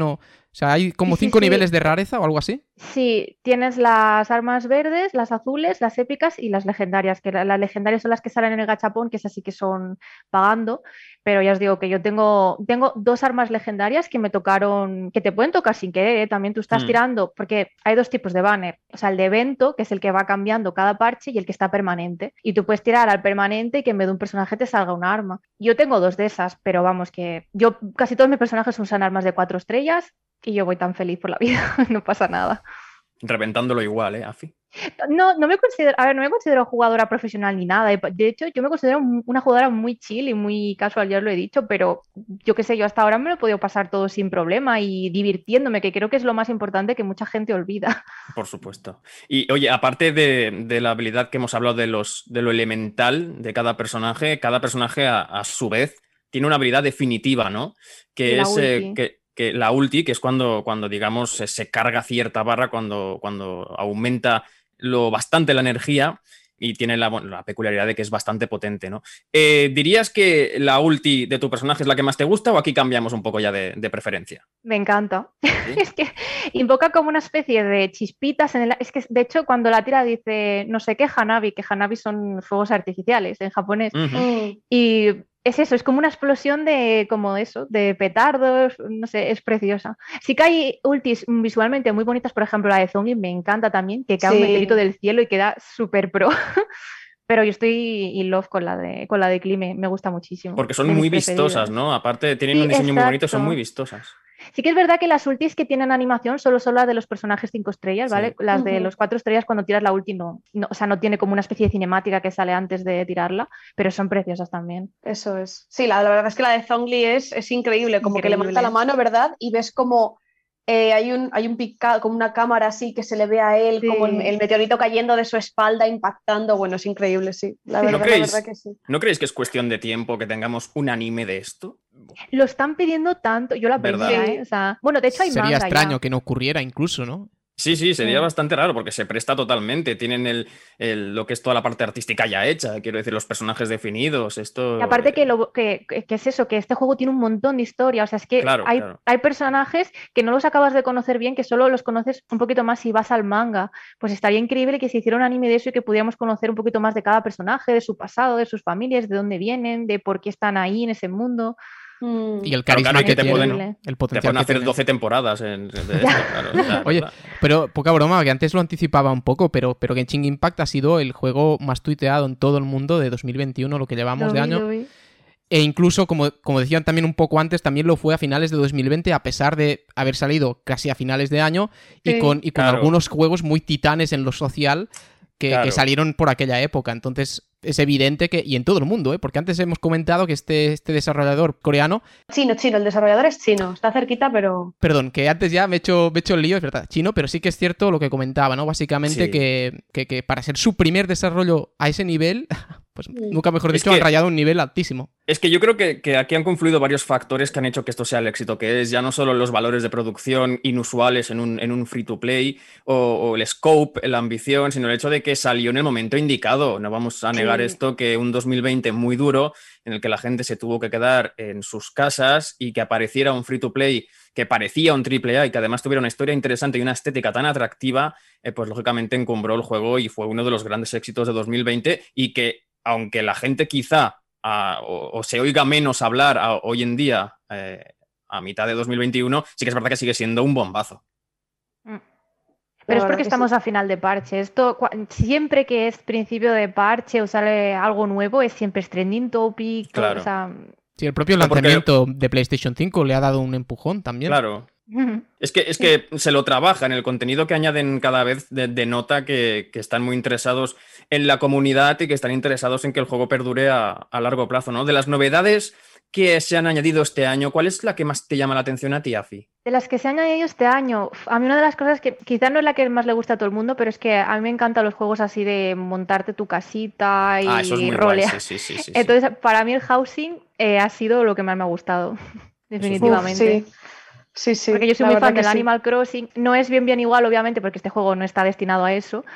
O sea, hay como Sí, sí, cinco sí. niveles de rareza o algo así. Sí, tienes las armas verdes, las azules, las épicas y las legendarias, que la- las legendarias son las que salen en el gachapón, que esas sí que son pagando, pero ya os digo que yo tengo, tengo dos armas legendarias que me tocaron, que te pueden tocar sin querer, ¿eh? También tú estás Mm. tirando, porque hay dos tipos de banner, o sea, el de evento, que es el que va cambiando cada parche, y el que está permanente, y tú puedes tirar al permanente y que en vez de un personaje te salga un arma. Yo tengo dos de esas, pero vamos, que yo casi todos mis personajes usan armas de cuatro estrellas y yo voy tan feliz por la vida, no pasa nada. Reventándolo igual, ¿eh, Afi? No, no me considero, a ver, no me considero jugadora profesional ni nada. De hecho, yo me considero una jugadora muy chill y muy casual, ya os lo he dicho, pero yo qué sé, yo hasta ahora me lo he podido pasar todo sin problema y divirtiéndome, que creo que es lo más importante que mucha gente olvida. Por supuesto. Y oye, aparte de, de la habilidad que hemos hablado de los de lo elemental de cada personaje, cada personaje a, a su vez tiene una habilidad definitiva, ¿no? Que Y la es eh, ulti. que, que la ulti, que es cuando, cuando digamos, se, se carga cierta barra, cuando, cuando aumenta lo bastante la energía y tiene la, bueno, la peculiaridad de que es bastante potente, ¿no? Eh, ¿dirías que la ulti de tu personaje es la que más te gusta o aquí cambiamos un poco ya de, de preferencia? Me encanta. ¿Sí? Es que invoca como una especie de chispitas en el... Es que de hecho cuando la tira dice no sé qué Hanabi, que Hanabi son fuegos artificiales en japonés. Ujú. Mm. Y es eso, es como una explosión de como eso, de petardos, no sé, es preciosa. Sí que hay ultis visualmente muy bonitas, por ejemplo la de Zombie me encanta también, que cae un Sí. meteorito del cielo y queda súper pro. Pero yo estoy in love con la de, con la de Clime, me gusta muchísimo. Porque son de mis muy vistosas, preferidas. ¿no? Aparte, tienen Sí, un diseño muy bonito, son exacto. muy vistosas. Sí que es verdad que las ultis que tienen animación solo son las de los personajes cinco estrellas, ¿vale? Sí. Las de Ujú. los cuatro estrellas cuando tiras la ulti no, no, o sea, no tiene como una especie de cinemática que sale antes de tirarla, pero son preciosas también. Eso es. Sí, la, la verdad es que la de Zhongli es, es increíble, como que levanta la Increíble. mano, ¿verdad? Y ves como eh, hay un, hay un picado, como una cámara así que se le ve a él, como el, Sí. el meteorito cayendo de su espalda, impactando. Bueno, es increíble, sí. La Sí. verdad, ¿No la verdad creéis, que sí. ¿no creéis que es cuestión de tiempo que tengamos un anime de esto? Lo están pidiendo tanto, yo la ¿Verdad? primera, Sí. ¿eh? O sea, bueno, de hecho hay Sería manga extraño ya. que no ocurriera incluso, ¿no? Sí, sí, sería Mm. bastante raro porque se presta totalmente. Tienen el, el- lo que es toda la parte artística ya hecha, quiero decir, los personajes definidos, esto... Y aparte que, eh, lo, que, que- que es eso, que este juego tiene un montón de historia, o sea, es que Claro, hay, claro. hay personajes que no los acabas de conocer bien, que solo los conoces un poquito más si vas al manga. Pues estaría increíble que se hiciera un anime de eso y que pudiéramos conocer un poquito más de cada personaje, de su pasado, de sus familias, de dónde vienen, de por qué están ahí en ese mundo. Mm. Y el Claro, carisma claro, y que que te tiene, pueden- ¿no? Increíble. El Te potencial pueden que hacer tiene. doce temporadas en- de esto, claro. o sea, Oye, ¿verdad? pero poca broma, que antes lo anticipaba un poco, pero, pero Genshin Impact ha sido el juego más tuiteado en todo el mundo de dos mil veintiuno, lo que llevamos Lo de vi, año. lo vi. E incluso, como, como decían también un poco antes, también lo fue a finales de dos mil veinte, a pesar de haber salido casi a finales de año y Sí. con, y con Claro. algunos juegos muy titanes en lo social que, Claro. que salieron por aquella época. Entonces, es evidente que, y en todo el mundo, ¿eh? Porque antes hemos comentado que este, este desarrollador coreano, Chino, chino, el desarrollador es chino, está cerquita, pero... perdón, que antes ya me he hecho, me he hecho el lío, es verdad, chino, pero sí que es cierto lo que comentaba, ¿no? Básicamente Sí. que, que, que para ser su primer desarrollo a ese nivel, pues nunca mejor Es dicho, que- han rayado un nivel altísimo. Es que yo creo que, que aquí han confluido varios factores que han hecho que esto sea el éxito que es, ya no solo los valores de producción inusuales en un, en un free to play o, o el scope, la ambición, sino el hecho de que salió en el momento indicado. No vamos a negar Sí. esto, que un dos mil veinte muy duro en el que la gente se tuvo que quedar en sus casas y que apareciera un free to play que parecía un triple A y que además tuviera una historia interesante y una estética tan atractiva, eh, pues lógicamente encumbró el juego y fue uno de los grandes éxitos de dos mil veinte y que aunque la gente quizá A, o, o se oiga menos hablar a, hoy en día, eh, a mitad de dos mil veintiuno, sí que es verdad que sigue siendo un bombazo. Mm. La Pero es verdad porque que estamos sí. a final de parche. Esto, cua- siempre que es principio de parche o sale algo nuevo, es siempre es trending topic. todo, Claro. o sea, Sí, el propio No, porque- lanzamiento de PlayStation cinco le ha dado un empujón también. Claro. Es que, es que se lo trabajan, el contenido que añaden cada vez de- denota que, que están muy interesados en la comunidad y que están interesados en que el juego perdure a, a largo plazo, ¿no? De las novedades que se han añadido este año, ¿cuál es la que más te llama la atención a ti, Afi? de las que se han añadido este año, uf, a mí una de las cosas que quizás no es la que más le gusta a todo el mundo, pero es que a mí me encantan los juegos así de montarte tu casita y Ah, eso es muy guay, rolear. sí, sí, sí, sí, sí. Entonces, para mí el housing eh, ha sido lo que más me ha gustado, definitivamente. Uf, sí. Sí, sí. Porque yo soy la muy verdad fan que del sí. Animal Crossing. No es bien bien igual, obviamente, porque este juego no está destinado a eso.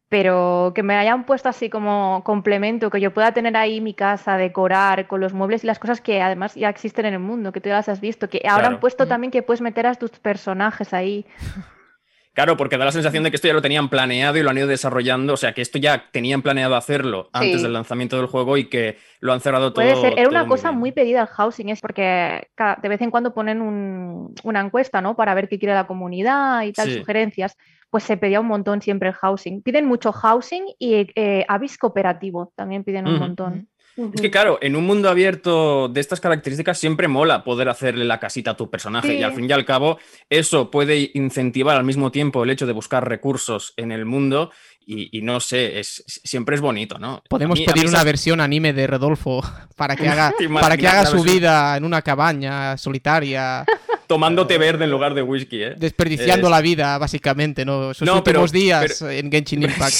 pero que me hayan puesto así como complemento, que yo pueda tener ahí mi casa, decorar con los muebles y las cosas que además ya existen en el mundo, que tú ya las has visto, que ahora Claro. han puesto también que puedes meter a tus personajes ahí. Claro, porque da la sensación de que esto ya lo tenían planeado y lo han ido desarrollando, o sea, que esto ya tenían planeado hacerlo antes Sí. del lanzamiento del juego y que lo han cerrado todo. Puede ser, era una todo muy cosa bien. muy pedida al housing, es porque ca- de vez en cuando ponen un- una encuesta, ¿no? Para ver qué quiere la comunidad y tal, Sí. sugerencias. Pues se pedía un montón siempre el housing. Piden mucho housing y eh, avis cooperativo también piden un Ujú. montón. Es que claro, en un mundo abierto de estas características siempre mola poder hacerle la casita a tu personaje Sí. y al fin y al cabo eso puede incentivar al mismo tiempo el hecho de buscar recursos en el mundo y, y no sé, es, siempre es bonito, ¿no? Podemos A mí- a pedir mí una esas- versión anime de Rodolfo para que haga, ¿Te imaginas para que haga la su versión? vida en una cabaña solitaria, Tomando té verde en lugar de whisky, ¿eh? desperdiciando Es- la vida, básicamente, ¿no? Sus No, pero- últimos días pero- en Genshin Impact.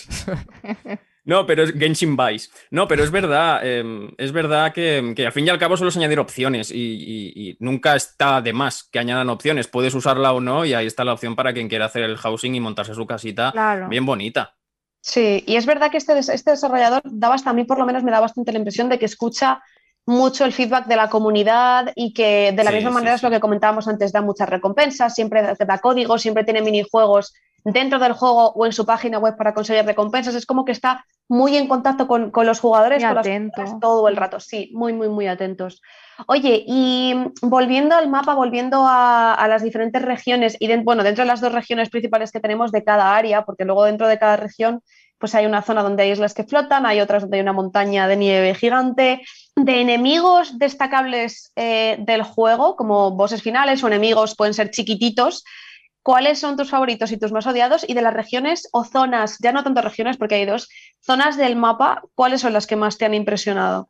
No, pero es Genshin Vice. No, pero es verdad, eh, es verdad que, que al fin y al cabo solo es añadir opciones y, y- y nunca está de más que añadan opciones. Puedes usarla o no y ahí está la opción para quien quiera hacer el housing y montarse su casita Claro. bien bonita. Sí, y es verdad que este, des- este desarrollador daba hasta a mí por lo menos me da bastante la impresión de que escucha mucho el feedback de la comunidad y que de la Sí, misma sí, manera es sí. lo que comentábamos antes, da muchas recompensas, siempre da da códigos, siempre tiene minijuegos dentro del juego o en su página web para conseguir recompensas. Es como que está muy en contacto con, con los jugadores, Muy con las atento. jugadoras todo el rato, sí, muy, muy, muy atentos. Oye, y volviendo al mapa, volviendo a, a las diferentes regiones y de- bueno, dentro de las dos regiones principales que tenemos de cada área, porque luego dentro de cada región pues hay una zona donde hay islas que flotan, hay otras donde hay una montaña de nieve gigante, de enemigos destacables eh, del juego, como bosses finales o enemigos pueden ser chiquititos. ¿Cuáles son tus favoritos y tus más odiados? Y de las regiones o zonas, ya no tanto regiones porque hay dos, zonas del mapa, ¿cuáles son las que más te han impresionado?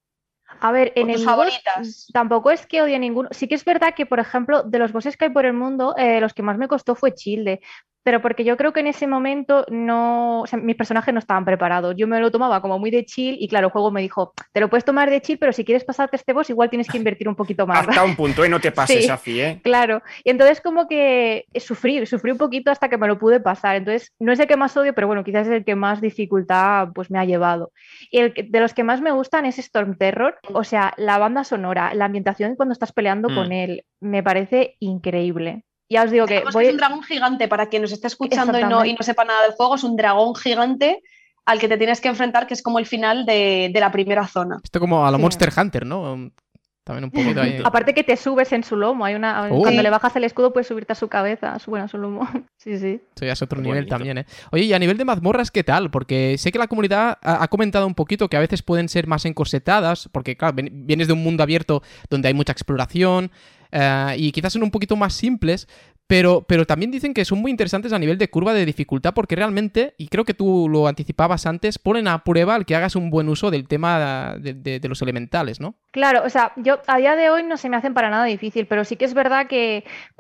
A ver, ¿O tus enemigos favoritas? tampoco es que odie ninguno. Sí que es verdad que, por ejemplo, de los bosses que hay por el mundo, eh, los que más me costó fue Childe. Pero porque yo creo que en ese momento no, o sea, mis personajes no estaban preparados. Yo me lo tomaba como muy de chill y claro, el juego me dijo, te lo puedes tomar de chill, pero si quieres pasarte este boss igual tienes que invertir un poquito más. Hasta un punto y no te pases, Sí. Afi, ¿eh? Claro, y entonces como que sufrí, sufrí un poquito hasta que me lo pude pasar. Entonces, no es el que más odio, pero bueno, quizás es el que más dificultad pues me ha llevado. Y el que- de los que más me gustan es Storm Terror, o sea, la banda sonora, la ambientación cuando estás peleando Mm. con él, me parece increíble. Ya os digo que Digamos que voy... es un dragón gigante, para quien nos esté escuchando y no, y Exactamente. no sepa nada del juego, es un dragón gigante al que te tienes que enfrentar, que es como el final de, de la primera zona. Esto como a lo Sí. Monster Hunter, ¿no? También un poquito ahí. Aparte que te subes en su lomo, hay una... Oh. cuando Sí. le bajas el escudo puedes subirte a su cabeza, a su, bueno, a su lomo. Sí, sí. Eso ya es otro Qué nivel bonito. también, ¿eh? Oye, y a nivel de mazmorras, ¿qué tal? Porque sé que la comunidad ha, ha comentado un poquito que a veces pueden ser más encorsetadas, porque claro, ven- vienes de un mundo abierto donde hay mucha exploración eh, y quizás son un poquito más simples, pero, pero también dicen que son muy interesantes a nivel de curva de dificultad porque realmente, y creo que tú lo anticipabas antes, ponen a prueba el que hagas un buen uso del tema de, de- de los elementales, ¿no? Claro, o sea, yo a día de hoy no se me hacen para nada difícil, pero sí que es verdad que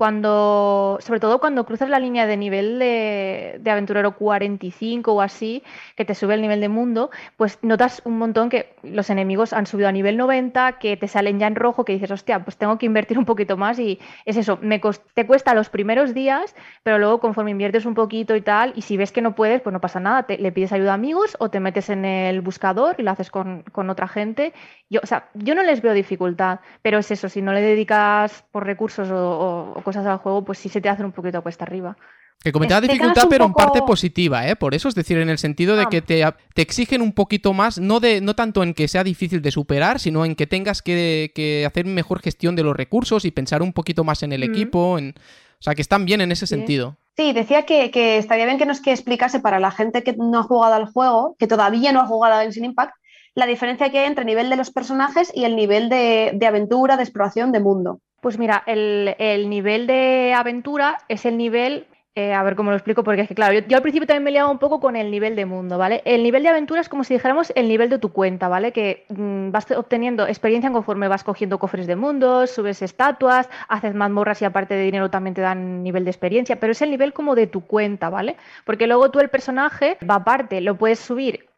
cuando, sobre todo cuando cruzas la línea de nivel de, de aventurero cuarenta y cinco o así, que te sube el nivel de mundo, pues notas un montón que los enemigos han subido a nivel noventa, que te salen ya en rojo, que dices, hostia, pues tengo que invertir un poquito más y es eso, me cos- te cuesta los primeros días, pero luego conforme inviertes un poquito y tal, y si ves que no puedes, pues no pasa nada, te, le pides ayuda a amigos o te metes en el buscador y lo haces con, con otra gente. Yo, o sea, yo no les veo dificultad, pero es eso, si no le dedicas por recursos o, o- o cosas al juego, pues sí se te hace un poquito cuesta arriba. Que comentaba Explícanos dificultad, un pero en poco- parte positiva, ¿eh? Por eso, es decir, en el sentido de Ah. que te, te exigen un poquito más, no, de, no tanto en que sea difícil de superar, sino en que tengas que, que hacer mejor gestión de los recursos y pensar un poquito más en el Mm. equipo. En... O sea, que están bien en ese Sí. sentido. Sí, decía que, que estaría bien que nos que explicase para la gente que no ha jugado al juego, que todavía no ha jugado a Genshin Impact, la diferencia que hay entre el nivel de los personajes y el nivel de, de aventura, de exploración, de mundo. Pues mira, el, el nivel de aventura es el nivel, eh, a ver cómo lo explico, porque es que claro, yo, yo al principio también me liaba un poco con el nivel de mundo, ¿vale? El nivel de aventura es como si dijéramos el nivel de tu cuenta, ¿vale? Que mm, vas obteniendo experiencia conforme vas cogiendo cofres de mundos, subes estatuas, haces mazmorras y aparte de dinero también te dan nivel de experiencia, pero es el nivel como de tu cuenta, ¿vale? Porque luego tú el personaje va aparte, lo puedes subir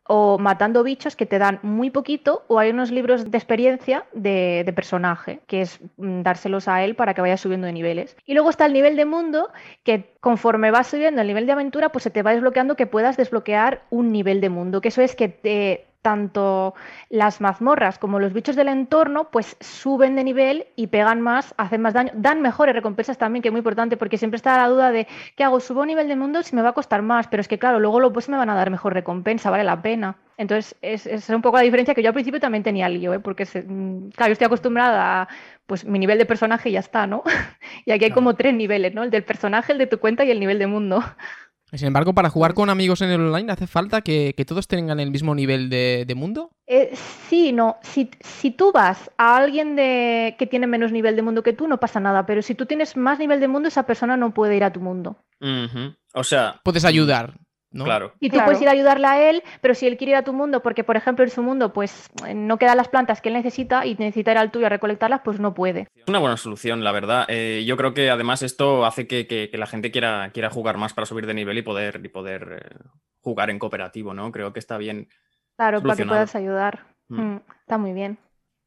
o matando bichos que te dan muy poquito, o hay unos libros de experiencia de, de personaje, que es mm, dárselos a él para que vaya subiendo de niveles. Y luego está el nivel de mundo, que conforme vas subiendo el nivel de aventura, pues se te va desbloqueando que puedas desbloquear un nivel de mundo, que eso es que te... tanto las mazmorras como los bichos del entorno pues suben de nivel y pegan más, hacen más daño, dan mejores recompensas también, que es muy importante, porque siempre está la duda de ¿qué hago? ¿Subo un nivel de mundo si me va a costar más? Pero es que claro, luego los boss me van a dar mejor recompensa, vale la pena. Entonces es, es un poco la diferencia, que yo al principio también tenía lío, ¿eh? Porque se, claro, yo estoy acostumbrada a pues mi nivel de personaje y ya está, ¿no? Y aquí hay como tres niveles, ¿no? El del personaje, el de tu cuenta y el nivel de mundo. Sin embargo, para jugar con amigos en el online, ¿hace falta que, que todos tengan el mismo nivel de, de mundo? Eh, sí, no. Si, si tú vas a alguien de, que tiene menos nivel de mundo que tú, no pasa nada. Pero si tú tienes más nivel de mundo, esa persona no puede ir a tu mundo. Uh-huh. O sea... Puedes ayudar, ¿no? Claro. Y tú Claro. puedes ir a ayudarle a él, pero si él quiere ir a tu mundo, porque por ejemplo en su mundo pues no quedan las plantas que él necesita y necesita ir al tuyo a recolectarlas, pues no puede. Es una buena solución, la verdad. Eh, yo creo que además esto hace que, que- que la gente quiera, quiera jugar más para subir de nivel y poder, y poder eh, jugar en cooperativo, ¿no? Creo que está bien Claro, para que solucionado. puedas ayudar. Mm. Mm, está muy bien.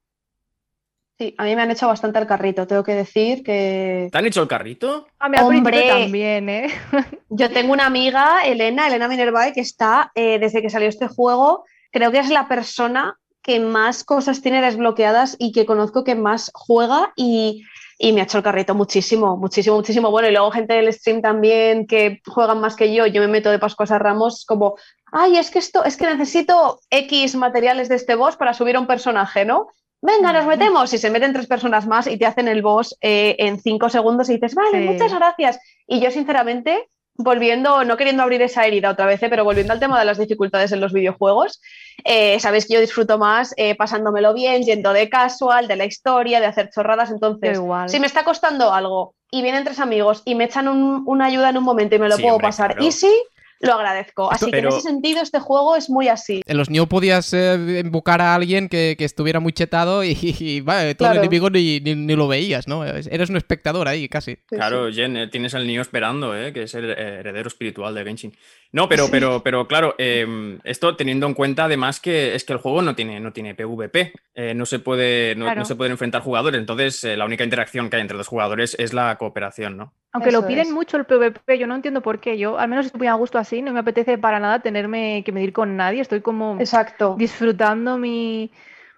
Sí, a mí me han hecho bastante el carrito, tengo que decir que... ¿Te han hecho el carrito? A mí al ¡Hombre! principio también, ¿eh? Yo tengo una amiga, Elena, Elena Minervae, que está, eh, desde que salió este juego, creo que es la persona que más cosas tiene desbloqueadas y que conozco que más juega y, y me ha hecho el carrito muchísimo, muchísimo, muchísimo. Bueno, y luego gente del stream también que juegan más que yo, yo me meto de Pascuas a Ramos como, ay, es que esto, es que necesito X materiales de este boss para subir a un personaje, ¿no? Venga, nos metemos. Y se meten tres personas más y te hacen el boss eh, en cinco segundos y dices, vale, Sí. muchas gracias. Y yo, sinceramente, volviendo, no queriendo abrir esa herida otra vez, eh, pero volviendo al tema de las dificultades en los videojuegos, eh, sabéis que yo disfruto más eh, pasándomelo bien, yendo de casual, de la historia, de hacer chorradas. Entonces, Yo igual. si me está costando algo y vienen tres amigos y me echan un- una ayuda en un momento y me lo Sí, puedo hombre, pasar claro. easy, lo agradezco. Así que Pero- en ese sentido este juego es muy así. En los Nioh podías eh, invocar a alguien que, que estuviera muy chetado y, y, vale, todo Claro. el enemigo ni, ni, ni lo veías, ¿no? Eres un espectador ahí, casi. Sí, Claro, sí. Jen, eh, tienes al niño esperando, ¿eh? Que es el eh, heredero espiritual de Genshin. No, pero, pero, pero claro, eh, esto teniendo en cuenta además que es que el juego no tiene, no tiene PvP, eh, no se puede, no, Claro. no se pueden enfrentar jugadores, entonces eh, la única interacción que hay entre dos jugadores es la cooperación, ¿no? Aunque Eso lo piden es. mucho el PvP, yo no entiendo por qué. Yo al menos estoy muy a gusto así, no me apetece para nada tenerme que medir con nadie. Estoy como Exacto. disfrutando mi...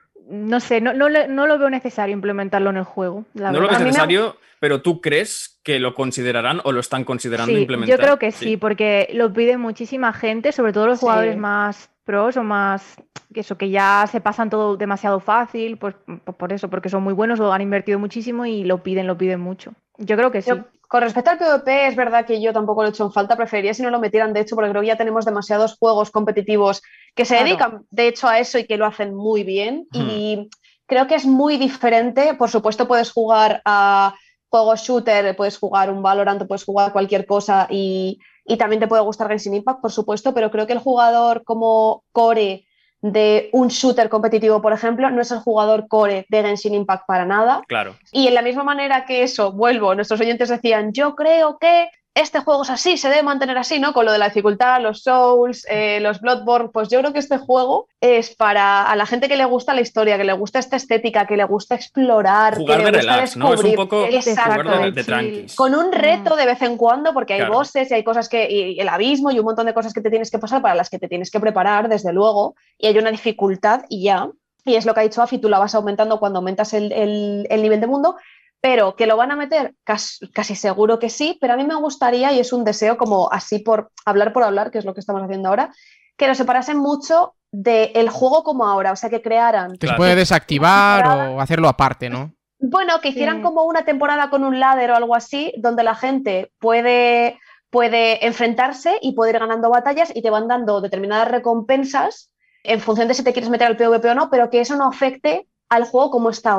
No sé, no, no, le- no lo veo necesario implementarlo en el juego, la No lo verdad. ves A mí me- necesario, pero ¿tú crees que lo considerarán o lo están considerando Sí, implementar? yo creo que sí, porque lo pide muchísima gente, sobre todo los Sí. jugadores más pros o más que eso, que ya se pasan todo demasiado fácil, pues p- por eso, porque son muy buenos, lo han invertido muchísimo y lo piden, lo piden mucho. Yo creo que sí. Yo, con respecto al PvP, es verdad que yo tampoco lo he hecho en falta, preferiría si no lo metieran, de hecho, porque creo que ya tenemos demasiados juegos competitivos que se Claro. dedican, de hecho, a eso y que lo hacen muy bien. Y creo que es muy diferente. Por supuesto, puedes jugar a juegos shooter, puedes jugar un Valorant, puedes jugar cualquier cosa y, y también te puede gustar Genshin Impact, por supuesto, pero creo que el jugador como core de un shooter competitivo, por ejemplo, no es el jugador core de Genshin Impact para nada. Claro. Y en la misma manera que eso, vuelvo, nuestros oyentes decían, yo creo que este juego es así, se debe mantener así, ¿no? Con lo de la dificultad, los Souls, eh, los Bloodborne, pues yo creo que este juego es para a la gente que le gusta la historia, que le gusta esta estética, que le gusta explorar, Jugar que de le gusta relax, ¿no? Es un descubrir. poco Exacto. jugar de, de chill. tranquis. Con un reto de vez en cuando, porque hay Claro. bosses y hay cosas que, y el abismo y un montón de cosas que te tienes que pasar para las que te tienes que preparar, desde luego, y hay una dificultad y ya. Y es lo que ha dicho Afi, tú la vas aumentando cuando aumentas el, el, el nivel de mundo, pero que lo van a meter casi, casi seguro que sí, pero a mí me gustaría, y es un deseo como así por hablar por hablar, que es lo que estamos haciendo ahora, que lo separasen mucho del juego como ahora, o sea, que crearan... Que Claro. se puede desactivar o hacerlo aparte, ¿no? Bueno, que hicieran Sí. como una temporada con un ladder o algo así, donde la gente puede, puede enfrentarse y puede ir ganando batallas y te van dando determinadas recompensas en función de si te quieres meter al PvP o no, pero que eso no afecte al juego como está ahora.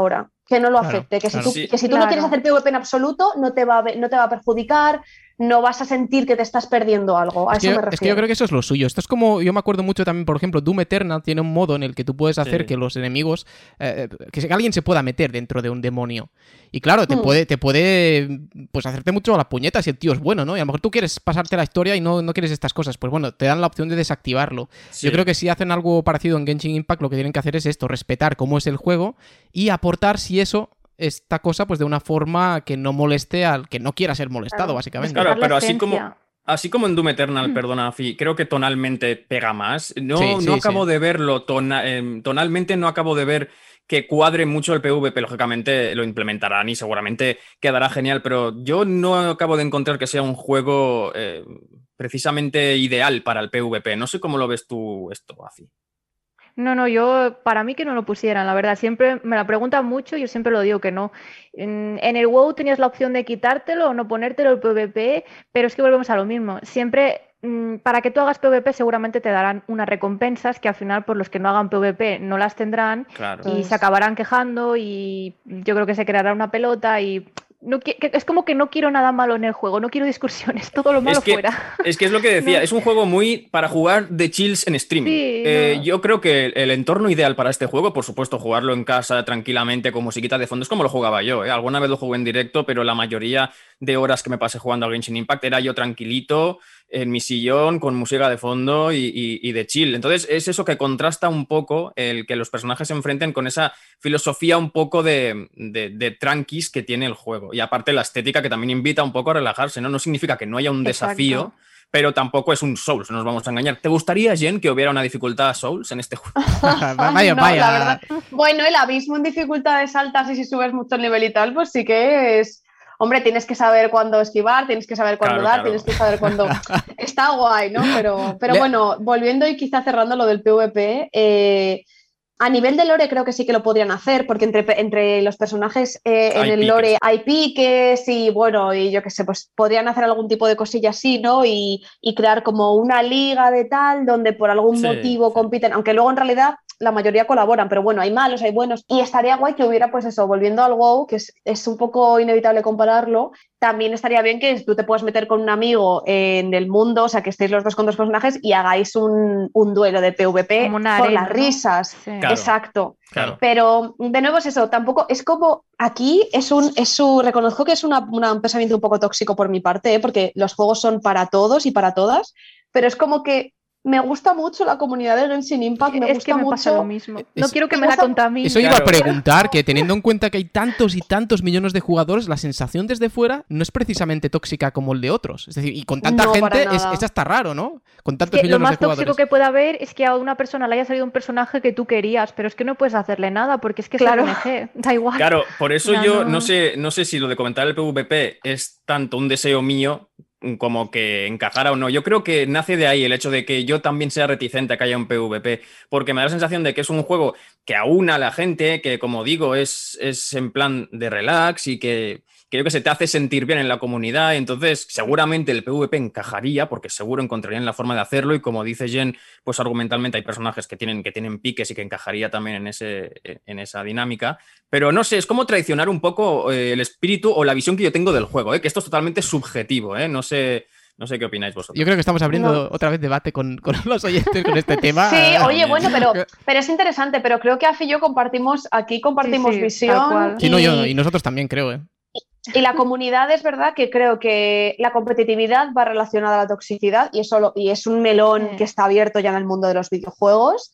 que no lo Claro, afecte, que claro. si tú, Sí. que si tú Claro. no quieres hacer PvP en absoluto, no te va a, ve- no te va a perjudicar, no vas a sentir que te estás perdiendo algo. A Es que, eso yo, me refiero. es que yo creo que eso es lo suyo. Esto es como, yo me acuerdo mucho también, por ejemplo, Doom Eternal tiene un modo en el que tú puedes hacer Sí. que los enemigos, eh, que se- que alguien se pueda meter dentro de un demonio. Y claro, te Hmm. puede, te puede pues hacerte mucho a las puñetas si el tío es bueno, ¿no? Y a lo mejor tú quieres pasarte la historia y no, no quieres estas cosas. Pues bueno, te dan la opción de desactivarlo. Sí. Yo creo que si hacen algo parecido en Genshin Impact, lo que tienen que hacer es esto, respetar cómo es el juego y aportar, si eso, esta cosa, pues de una forma que no moleste al que no quiera ser molestado, Claro. básicamente. Claro, Respetar la pero así como, esencia. así como en Doom Eternal, perdona, Fi, creo que tonalmente pega más. No, Sí, sí, no acabo sí. de verlo tona- em, tonalmente, no acabo de ver que cuadre mucho el PvP. Lógicamente lo implementarán y seguramente quedará genial, pero yo no acabo de encontrar que sea un juego eh, precisamente ideal para el PvP. No sé cómo lo ves tú esto, Afi. No, no, yo, para mí que no lo pusieran, la verdad. Siempre me la preguntan mucho y yo siempre lo digo que no. En, en el WoW tenías la opción de quitártelo o no ponértelo el PvP, pero es que volvemos a lo mismo. Siempre, mm, para que tú hagas PvP, seguramente te darán unas recompensas que al final, por los que no hagan PvP, no las tendrán Claro. y Pues- se acabarán quejando y yo creo que se creará una pelota y no, qui- que- es como que no quiero nada malo en el juego, no quiero discusiones, todo lo malo Es que, fuera. es que es lo que decía, No. es un juego muy para jugar de chills en streaming. Sí, Eh, no. yo creo que el, el entorno ideal para este juego, por supuesto, jugarlo en casa tranquilamente con musiquita de fondo, es como lo jugaba yo. ¿eh? Alguna vez lo jugué en directo, pero la mayoría de horas que me pasé jugando a Genshin Impact era yo tranquilito, en mi sillón, con música de fondo y, y- y de chill. Entonces es eso que contrasta un poco el que los personajes se enfrenten con esa filosofía un poco de, de, de tranquis que tiene el juego. Y aparte la estética que también invita un poco a relajarse, ¿no? No significa que no haya un Exacto. desafío, pero tampoco es un Souls, no nos vamos a engañar. ¿Te gustaría, Jen, que hubiera una dificultad Souls en este juego? vaya, No, vaya. la verdad. Bueno, el abismo en dificultades altas y si subes mucho el nivel y tal, pues sí que es. Hombre, tienes que saber cuándo esquivar, tienes que saber cuándo Claro, dar, claro. tienes que saber cuándo. Está guay, ¿no? Pero, pero Le- bueno, volviendo y quizá cerrando lo del PvP, eh, a nivel de lore creo que sí que lo podrían hacer, porque entre, entre los personajes eh, en Hay el piques. lore hay piques y bueno, y yo qué sé, pues podrían hacer algún tipo de cosilla así, ¿no? Y, y crear como una liga de tal, donde por algún Sí, motivo sí. compiten, aunque luego en realidad la mayoría colaboran, pero bueno, hay malos, hay buenos, y estaría guay que hubiera pues eso, volviendo al WoW, que es, es un poco inevitable compararlo, también estaría bien que tú te puedas meter con un amigo en el mundo, o sea, que estéis los dos con dos personajes y hagáis un, un duelo de PvP Como una por arena, las ¿no? risas. Sí. Claro. Exacto. Claro. Pero de nuevo es eso, tampoco es como aquí es un, es su, reconozco que es una, una- un pensamiento un poco tóxico por mi parte, ¿eh? Porque los juegos son para todos y para todas, pero es como que me gusta mucho la comunidad de Genshin Impact, me Es gusta que me mucho. pasa lo mismo. No Es- quiero que me me la gusta- contamine. Eso iba Claro. a preguntar, que teniendo en cuenta que hay tantos y tantos millones de jugadores, la sensación desde fuera no es precisamente tóxica como el de otros. Es decir, y con tanta No, para gente es, nada. es hasta raro, ¿no? Con tantos Que lo millones más de tóxico jugadores. que puede haber es que a una persona le haya salido un personaje que tú querías, pero es que no puedes hacerle nada porque es que Claro. es R N G, da igual. Claro, por eso O sea, yo no- no sé, no sé si lo de comentar el PvP es tanto un deseo mío como que encajara o no. Yo creo que nace de ahí el hecho de que yo también sea reticente a que haya un PvP, porque me da la sensación de que es un juego que aúna a la gente, que como digo, es, es en plan de relax y que, que yo que sé, te hace sentir bien en la comunidad. Entonces, seguramente el PvP encajaría, porque seguro encontrarían la forma de hacerlo. Y como dice Jen, pues argumentalmente hay personajes que tienen, que tienen piques y que encajaría también en, ese, en esa dinámica. Pero no sé, es como traicionar un poco eh, el espíritu o la visión que yo tengo del juego, ¿eh? Que esto es totalmente subjetivo, ¿eh? No sé, no sé qué opináis vosotros. Yo creo que estamos abriendo No. otra vez debate con, con los oyentes con este tema. Sí, Eh, oye, también. bueno, pero, pero es interesante, pero creo que Afi y yo compartimos, aquí compartimos Sí, sí, tal visión cual. Sí, no, y, yo, y nosotros también creo, ¿eh? y la comunidad es verdad que creo que la competitividad va relacionada a la toxicidad y, eso lo- y es un melón Sí. que está abierto ya en el mundo de los videojuegos.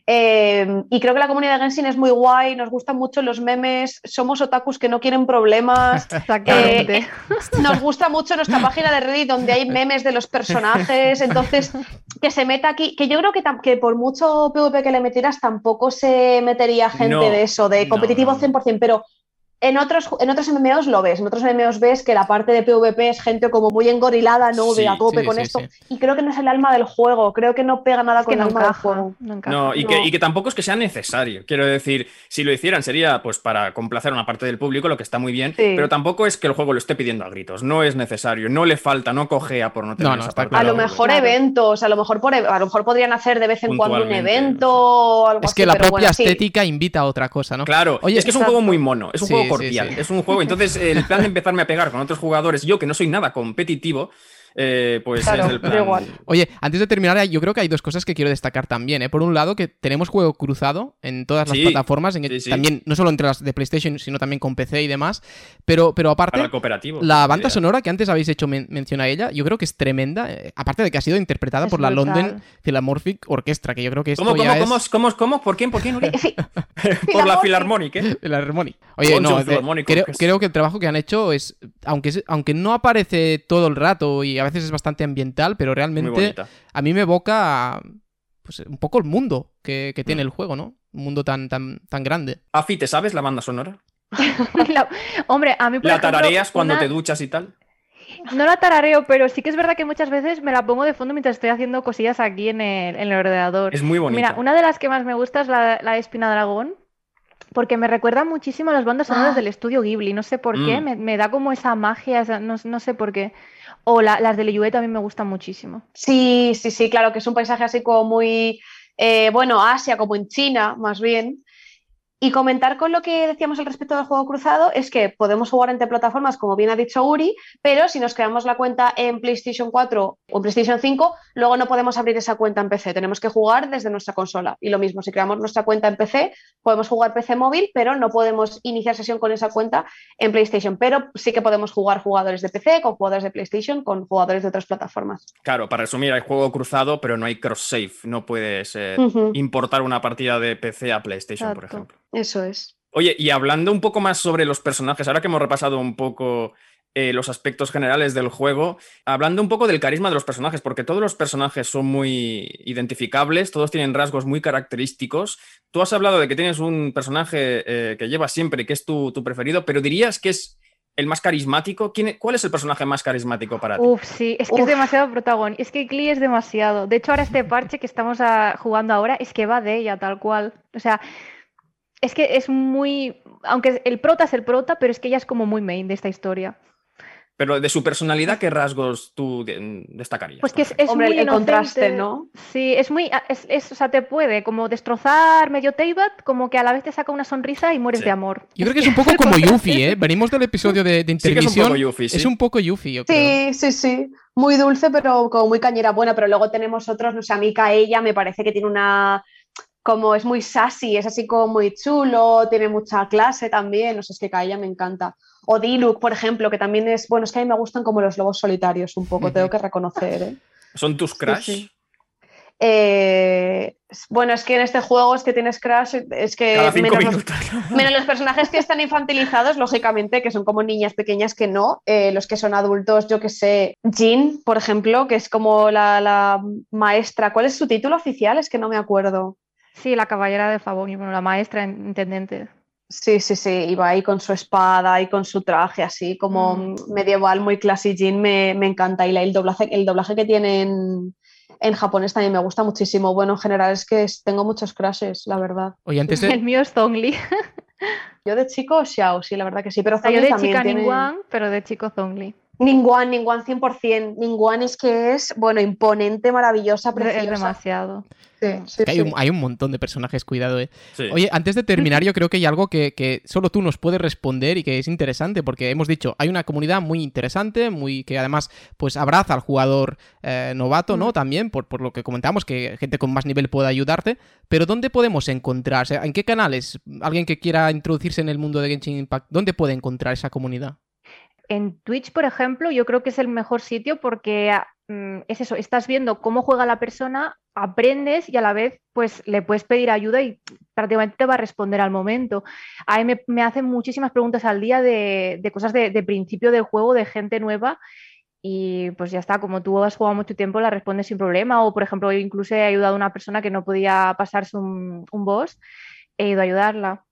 Eh, y creo que la comunidad de Genshin es muy guay, nos gustan mucho los memes, somos otakus que no quieren problemas. Exactamente. Eh, Nos gusta mucho nuestra página de Reddit donde hay memes de los personajes, entonces que se meta aquí, que yo creo que, tam- que por mucho PvP que le metieras tampoco se metería gente No, de eso, de no, competitivo no. cien por ciento, pero En otros, en otros M M Os lo ves, en otros M M Os ves que la parte de PvP es gente como muy engorilada, ¿no? Sí, de a tope sí, con sí, esto. sí. Y creo que no es el alma del juego, creo que no pega nada Es con que el no alma del encaja, juego. no encaja. No, y, No. Que, y que tampoco es que sea necesario. Quiero decir, si lo hicieran sería pues para complacer a una parte del público, lo que está muy bien, Sí. pero tampoco es que el juego lo esté pidiendo a gritos. No es necesario, no le falta, no cojea por no tener No, no, esa está parte. A claro. lo del mejor juego. Claro. eventos, a lo mejor por, a lo mejor podrían hacer de vez en cuando un Puntualmente, evento no sé. o algo Es así, que la pero propia bueno, sí. estética invita a otra cosa, ¿no? Claro, Oye, es que es un exacto. juego muy mono, es un Sí, juego sí, cordial, sí. es un juego, entonces el plan de empezarme a pegar con otros jugadores, yo que no soy nada competitivo, eh, pues Claro, es el da plan. igual. Oye, antes de terminar, yo creo que hay dos cosas que quiero destacar también, ¿eh? Por un lado, que tenemos juego cruzado en todas las Sí, plataformas, en que sí, sí. también, no solo entre las de PlayStation, sino también con P C y demás, pero, pero aparte, Para el cooperativo. la banda diría. sonora que antes habéis hecho men- mención a ella, yo creo que es tremenda, eh, aparte de que ha sido interpretada Es por la brutal. London Philharmonic Orchestra, que yo creo que esto ¿Cómo, ya cómo, es... cómo, cómo, cómo? ¿Por quién? ¿Por quién, Uri? Sí, Por la Philharmonic. Philharmonic, ¿eh? La Harmonic. Oye, London no, de- Philharmonic creo, Orchestra. creo que el trabajo que han hecho es, aunque, es- aunque no aparece todo el rato y a veces es bastante ambiental, pero Muy realmente bonita. a mí me evoca pues, un poco el mundo que, que tiene Mm. el juego, ¿no? Un mundo tan, tan, tan grande. Afi, ¿te sabes la banda sonora? La- Hombre, a mí por ¿La ejemplo, tarareas cuando una- te duchas y tal? No la tarareo, pero sí que es verdad que muchas veces me la pongo de fondo mientras estoy haciendo cosillas aquí en el, en el ordenador. Es muy bonita. Mira, una de las que más me gusta es la, la de Espina Dragón, porque me recuerda muchísimo a las bandas sonoras Ah. del estudio Ghibli. No sé por qué, Mm. me, me da como esa magia, esa- no, no sé por qué. O la- las de Liyue también me gustan muchísimo. Sí, sí, sí, claro, que es un paisaje así como muy, eh, bueno, Asia, como en China, más bien. Y comentar con lo que decíamos al respecto del juego cruzado es que podemos jugar entre plataformas, como bien ha dicho Uri, pero si nos creamos la cuenta en PlayStation cuatro o en PlayStation cinco, luego no podemos abrir esa cuenta en P C, tenemos que jugar desde nuestra consola. Y lo mismo, si creamos nuestra cuenta en P C, podemos jugar P C móvil, pero no podemos iniciar sesión con esa cuenta en PlayStation. Pero sí que podemos jugar jugadores de P C con jugadores de PlayStation, con jugadores de otras plataformas. Claro, para resumir, hay juego cruzado, pero no hay cross-save. No puedes eh, Ujú. importar una partida de P C a PlayStation, por Exacto. ejemplo. Eso es. Oye, y hablando un poco más sobre los personajes, ahora que hemos repasado un poco eh, los aspectos generales del juego, hablando un poco del carisma de los personajes, porque todos los personajes son muy identificables, todos tienen rasgos muy característicos. Tú has hablado de que tienes un personaje eh, que llevas siempre y que es tu, tu preferido, pero dirías que es el más carismático. ¿Quién, ¿Cuál es el personaje más carismático para ti? Uf, sí, es que es Uf. demasiado protagonista. Es que Klee es demasiado. De hecho, ahora este parche que estamos ah, jugando ahora es que va de ella, tal cual. O sea, es que es muy. Aunque el prota es el prota, pero es que ella es como muy main de esta historia. Pero de su personalidad, ¿qué rasgos tú de- destacarías? Pues por que es, ejemplo? es Hombre, muy el- el inocente. contraste, ¿no? Sí, es muy. Es, es- o sea, te puede como destrozar medio Teyvat, como que a la vez te saca una sonrisa y mueres Sí. de amor. Yo creo que es un poco el como contraste. Yuffie, ¿eh? Venimos del episodio de, de Sí que es un intermisión. poco Yuffie, sí. Es un poco Yuffie, yo creo. Sí, sí, sí. Muy dulce, pero como muy cañera. Bueno, pero luego tenemos otros, no sé, a mí ella me parece que tiene una. Como es muy sassy, es así como muy chulo, tiene mucha clase también. No sé, es que Kaella me encanta. O Diluc, por ejemplo, que también es. Bueno, es que a mí me gustan como los lobos solitarios, un poco, tengo que reconocer, ¿eh? ¿Son tus crush? sí. Eh, bueno, es que en este juego es que tienes crush, es que Cada cinco menos los, minutos. menos los personajes que están infantilizados, lógicamente, que son como niñas pequeñas que no, eh, los que son adultos, yo que sé, Jean, por ejemplo, que es como la, la maestra, ¿cuál es su título oficial? Es que no me acuerdo. Sí, la caballera de Favón y bueno, la maestra intendente. Sí, sí, sí, iba ahí con su espada y con su traje así como Mm. medieval, muy classy. Jean me, me encanta y la, el, doblaje, el doblaje que tiene en, en japonés también me gusta muchísimo. Bueno, en general es que es- tengo muchos crushes, la verdad. Oye, antes El de... mío es Zhongli. Yo de chico, Xiao, sí, la verdad que sí, pero O sea, yo Zhongli de también chica tiene... Ningguang, pero de chico Zhongli. Ningguang, Ningguang cien por ciento. Ningguang es que es, bueno, imponente, maravillosa, Es preciosa. demasiado. Sí, sí, que hay, sí. un, hay un montón de personajes, cuidado, eh. Sí. Oye, antes de terminar, yo creo que hay algo que, que solo tú nos puedes responder y que es interesante, porque hemos dicho, hay una comunidad muy interesante, muy que además pues abraza al jugador eh, novato, ¿no? Mm. También, por, por lo que comentamos, que gente con más nivel pueda ayudarte, pero ¿dónde podemos encontrar? O sea, ¿en qué canales? Alguien que quiera introducirse en el mundo de Genshin Impact, ¿dónde puede encontrar esa comunidad? En Twitch, por ejemplo, yo creo que es el mejor sitio porque mm, es eso, estás viendo cómo juega la persona, aprendes y a la vez pues le puedes pedir ayuda y prácticamente te va a responder al momento. A mí me, me hacen muchísimas preguntas al día de, de cosas de, de principio del juego, de gente nueva y pues ya está, como tú has jugado mucho tiempo la respondes sin problema o por ejemplo yo incluso he ayudado a una persona que no podía pasarse un, un boss, he ido a ayudarla.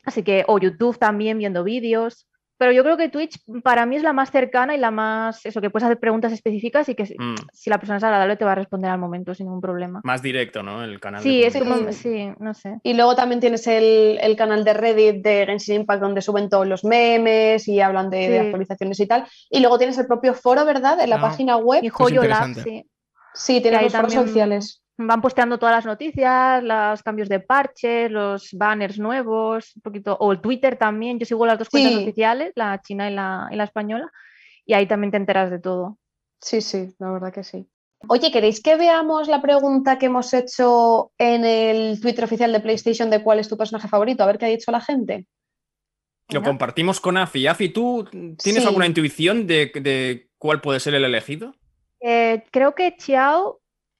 Así que, o YouTube también viendo vídeos. Pero yo creo que Twitch para mí es la más cercana y la más, eso, que puedes hacer preguntas específicas y que mm. si la persona es agradable te va a responder al momento sin ningún problema. Más directo, ¿no? El canal sí, de es como, sí, no sé. Y luego también tienes el, el canal de Reddit de Genshin Impact donde suben todos los memes y hablan de, sí. de actualizaciones y tal. Y luego tienes el propio foro, ¿verdad? En la no. página web. Y Joyo Lab, sí. Sí, tienes los foros oficiales. Van posteando todas las noticias, los cambios de parches, los banners nuevos, un poquito, o el Twitter también. Yo sigo las dos cuentas sí. oficiales, la china y la, y la española, y ahí también te enteras de todo. Sí, sí, la verdad que sí. Oye, ¿queréis que veamos la pregunta que hemos hecho en el Twitter oficial de PlayStation de cuál es tu personaje favorito? A ver qué ha dicho la gente. Lo compartimos con Afi. Afi, ¿tú tienes sí. alguna intuición de, de cuál puede ser el elegido? Eh, creo que Xiao.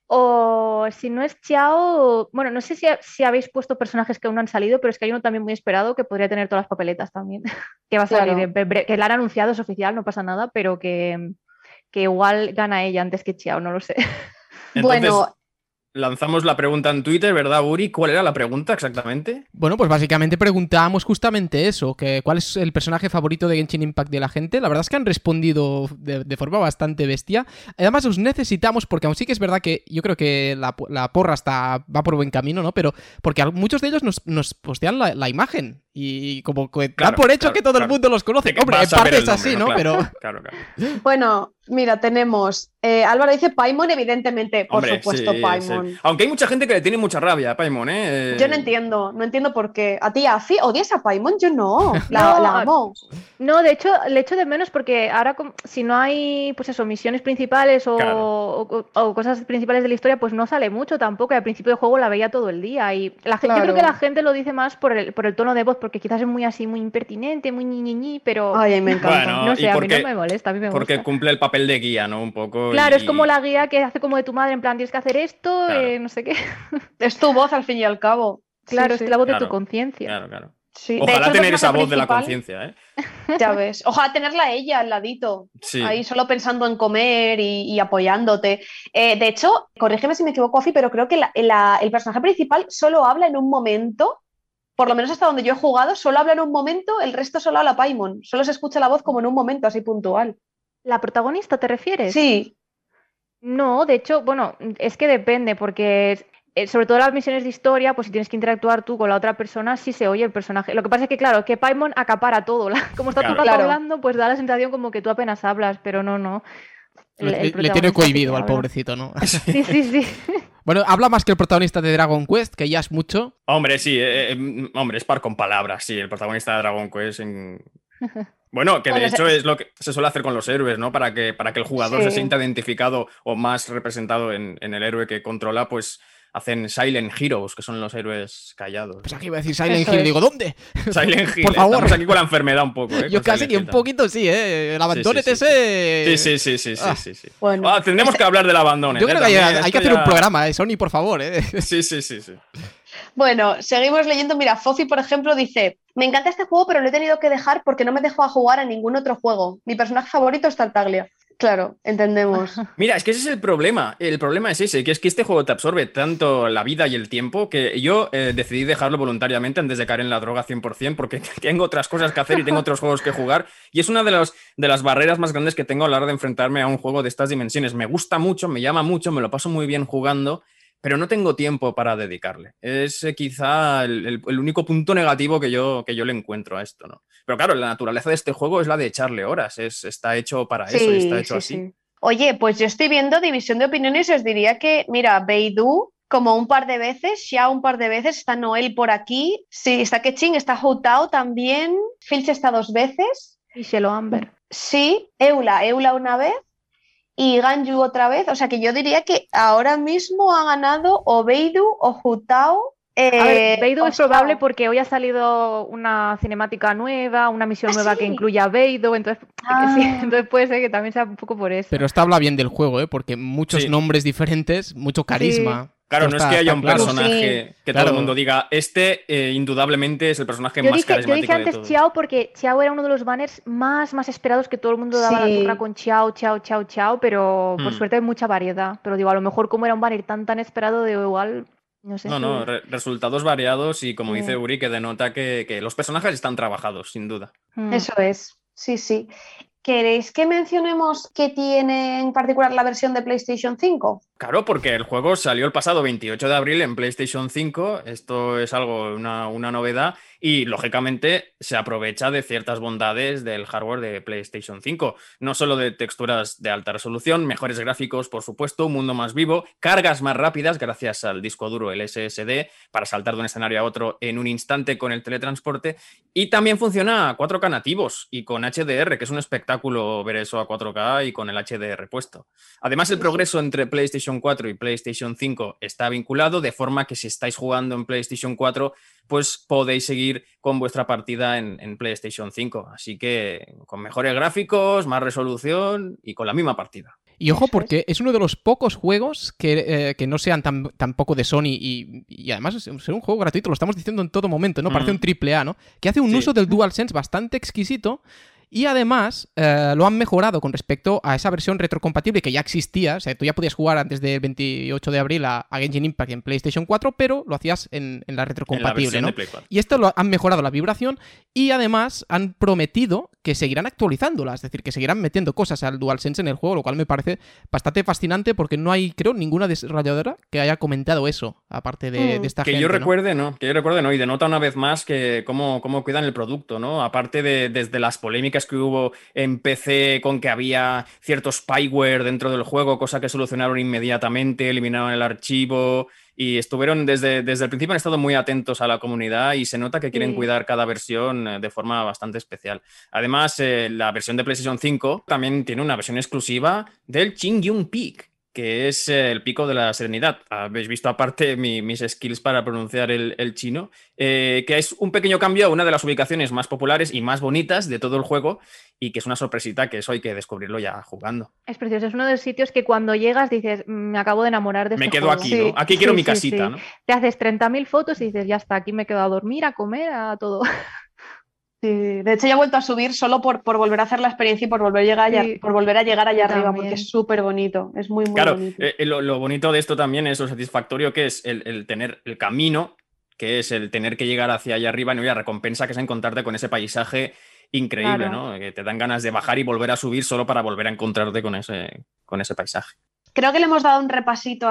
O si no es Xiao, bueno, no sé si, si habéis puesto personajes que aún no han salido, pero es que hay uno también muy esperado que podría tener todas las papeletas también. que va a salir, claro. que la han anunciado, es oficial, no pasa nada, pero que, que igual gana ella antes que Xiao, no lo sé. Entonces, bueno, lanzamos la pregunta en Twitter, ¿verdad, Uri? ¿Cuál era la pregunta exactamente? Bueno, pues básicamente preguntábamos justamente eso, que cuál es el personaje favorito de Genshin Impact de la gente. La verdad es que han respondido de, de forma bastante bestia. Además, os necesitamos, porque aún sí que es verdad que yo creo que la, la porra está, va por buen camino, ¿no? Pero porque muchos de ellos nos, nos postean la, la imagen y como que claro, dan por hecho claro, que todo claro. el mundo los conoce. Hombre, en parte es así, ¿no? Claro, Pero... claro, claro. Bueno, mira, tenemos... Eh, Álvaro dice Paimon, evidentemente, por Hombre, supuesto, sí, Paimon. Sí. Aunque hay mucha gente que le tiene mucha rabia a Paimon, ¿eh? Yo no entiendo, no entiendo por qué. ¿A ti, Afi, odias a Paimon? Yo no, la, no, la amo. No, de hecho, le echo de menos porque ahora, si no hay, pues eso, misiones principales o, claro. o, o cosas principales de la historia, pues no sale mucho tampoco. Y al principio del juego la veía todo el día. Y la gente, claro. Yo creo que la gente lo dice más por el, por el tono de voz, porque quizás es muy así, muy impertinente, muy ñi, ñi, ñi, pero... Ay, me encanta. Bueno, no sé, a porque, mí no me molesta, a mí me gusta. Porque cumple el papel de guía, ¿no? Un poco. Claro, y... es como la guía que hace como de tu madre, en plan, tienes que hacer esto, claro. eh, no sé qué. Es tu voz, al fin y al cabo. Claro, sí, es sí. la voz claro, de tu conciencia. Claro, claro. Sí. Ojalá hecho, tener esa voz principal, de la conciencia, ¿eh? Ya ves. Ojalá tenerla ella al ladito. Sí. Ahí solo pensando en comer y, y apoyándote. Eh, de hecho, corrígeme si me equivoco, Afi, pero creo que la, la, el personaje principal solo habla en un momento. Por lo menos hasta donde yo he jugado, solo habla en un momento, el resto solo habla Paimon. Solo se escucha la voz como en un momento así puntual. ¿La protagonista te refieres? Sí. No, de hecho, bueno, es que depende, porque eh, sobre todo las misiones de historia, pues si tienes que interactuar tú con la otra persona, sí se oye el personaje. Lo que pasa es que, claro, que Paimon acapara todo. La, como está claro. todo el rato claro. hablando, pues da la sensación como que tú apenas hablas, pero no, no. El, el le, le tiene cohibido al pobrecito, ¿no? Sí, sí, sí. Bueno, habla más que el protagonista de Dragon Quest, que ya es mucho. Hombre, sí, eh, eh, hombre, es par con palabras, sí, el protagonista de Dragon Quest en... Bueno, que de bueno, hecho se... es lo que se suele hacer con los héroes, ¿no? Para que, para que el jugador sí. se sienta identificado o más representado en, en el héroe que controla, pues hacen Silent Heroes, que son los héroes callados. Pues aquí iba a decir Silent Hill, digo, ¿dónde? Silent Hill, por favor. Estamos aquí con la enfermedad un poco, ¿eh? Yo casi que un poquito sí, ¿eh? El abandono sí, sí, sí, ese... Sí, sí, sí, sí, sí, ah. sí, sí. Bueno, ah, tendremos que hablar del abandono. Yo creo ¿eh? que hay, También, hay que hacer ya... un programa, ¿eh? Sony, por favor, ¿eh? Sí, sí, sí, sí. Bueno, seguimos leyendo. Mira, Fofi, por ejemplo, dice: me encanta este juego, pero lo he tenido que dejar porque no me dejó a jugar a ningún otro juego. Mi personaje favorito es Tartaglia. Claro, entendemos. Mira, es que ese es el problema. El problema es ese, que es que este juego te absorbe tanto la vida y el tiempo que yo eh, decidí dejarlo voluntariamente antes de caer en la droga cien por ciento porque tengo otras cosas que hacer y tengo otros juegos que jugar. Y es una de, los, de las barreras más grandes que tengo a la hora de enfrentarme a un juego de estas dimensiones. Me gusta mucho, me llama mucho, me lo paso muy bien jugando, pero no tengo tiempo para dedicarle. Es eh, quizá el, el, el único punto negativo que yo, que yo le encuentro a esto, ¿no? Pero claro, la naturaleza de este juego es la de echarle horas. Es, está hecho para sí, eso y está hecho sí, así. Sí. Oye, pues yo estoy viendo división de opiniones y os diría que, mira, Beidou como un par de veces, Xiao un par de veces, está Noel por aquí, sí, está Keqing, está Hu Tao también, Filch está dos veces. Y Shelo Amber. Sí, Eula, Eula una vez. Y Ganyu otra vez, o sea que yo diría que ahora mismo ha ganado o Beidou o Hu Tao. Eh, a ver, Beidou es probable porque hoy ha salido una cinemática nueva, una misión ¿Ah, nueva sí? que incluya a Beidou, entonces, ah. sí, entonces puede ser que también sea un poco por eso. Pero esta habla bien del juego, ¿eh? Porque muchos sí. nombres diferentes, mucho carisma. Sí. Claro, no está, es que haya un claro. personaje sí. que claro. todo el mundo diga, este eh, indudablemente es el personaje yo más dije, carismático yo dije antes de todos. Xiao porque Xiao era uno de los banners más, más esperados, que todo el mundo daba sí. la turra con Xiao, Xiao, Xiao, Xiao, pero por Hmm. suerte hay mucha variedad. Pero digo, a lo mejor como era un banner tan tan esperado, de igual No sé No, si... no, re resultados variados y como Sí. dice Uri, que denota que, que los personajes están trabajados, sin duda. Mm. Eso es, sí, sí. ¿Queréis que mencionemos qué tiene en particular la versión de PlayStation cinco? Claro, porque el juego salió el pasado veintiocho de abril en PlayStation cinco, esto es algo, una, una novedad, y lógicamente se aprovecha de ciertas bondades del hardware de PlayStation cinco, no solo de texturas de alta resolución, mejores gráficos, por supuesto, un mundo más vivo, cargas más rápidas gracias al disco duro, el S S D, para saltar de un escenario a otro en un instante con el teletransporte, y también funciona a cuatro K nativos y con H D R, que es un espectáculo ver eso a cuatro K y con el H D R puesto. Además, el progreso entre PlayStation cuatro y PlayStation cinco está vinculado, de forma que si estáis jugando en PlayStation cuatro, pues podéis seguir con vuestra partida en, en PlayStation cinco. Así que con mejores gráficos, más resolución y con la misma partida. Y ojo, Eso porque es. es uno de los pocos juegos que, eh, que no sean tan, tampoco de Sony y, y además es un juego gratuito, lo estamos diciendo en todo momento, ¿no? Parece Mm. un triple A, ¿no? Que hace un Sí. uso del DualSense bastante exquisito. Y además eh, lo han mejorado con respecto a esa versión retrocompatible que ya existía. O sea, tú ya podías jugar antes del veintiocho de abril a, a Genshin Impact en PlayStation cuatro, pero lo hacías en, en la retrocompatible, en la ¿no? de Play cuatro. Y esto lo han mejorado la vibración y además han prometido que seguirán actualizándola. Es decir, que seguirán metiendo cosas al DualSense en el juego, lo cual me parece bastante fascinante porque no hay, creo, ninguna desarrolladora que haya comentado eso, aparte de, Mm. de esta Que gente, yo ¿no? recuerde, ¿no? Que yo recuerde, ¿no? Y denota una vez más que cómo, cómo cuidan el producto, ¿no? Aparte de desde las polémicas que hubo en P C con que había cierto spyware dentro del juego, cosa que solucionaron inmediatamente, eliminaron el archivo y estuvieron desde, desde el principio han estado muy atentos a la comunidad y se nota que quieren Sí. cuidar cada versión eh, de forma bastante especial. Además, eh, la versión de PlayStation cinco también tiene una versión exclusiva del Qingyun Peak, que es eh, el pico de la serenidad. Habéis visto aparte mi, mis skills para pronunciar el, el chino, eh, que es un pequeño cambio a una de las ubicaciones más populares y más bonitas de todo el juego y que es una sorpresita que eso hay que descubrirlo ya jugando. Es precioso, es uno de los sitios que cuando llegas dices, me acabo de enamorar de Me este quedo juego. aquí, Sí. ¿no? Aquí quiero Sí, mi sí, casita, sí. ¿no? Te haces treinta mil fotos y dices, ya está, aquí me quedo a dormir, a comer, a todo. Sí, de hecho ya he vuelto a subir solo por, por volver a hacer la experiencia y por volver a llegar, allá, Sí, por volver a llegar allá yo arriba, también. porque es súper bonito, es muy, muy Claro, bonito. eh, lo, lo bonito de esto también es lo satisfactorio que es el, el tener el camino, que es el tener que llegar hacia allá arriba, ¿no? Y la recompensa que es encontrarte con ese paisaje increíble, Claro. ¿no? Que te dan ganas de bajar y volver a subir solo para volver a encontrarte con ese, con ese paisaje. Creo que le hemos dado un repasito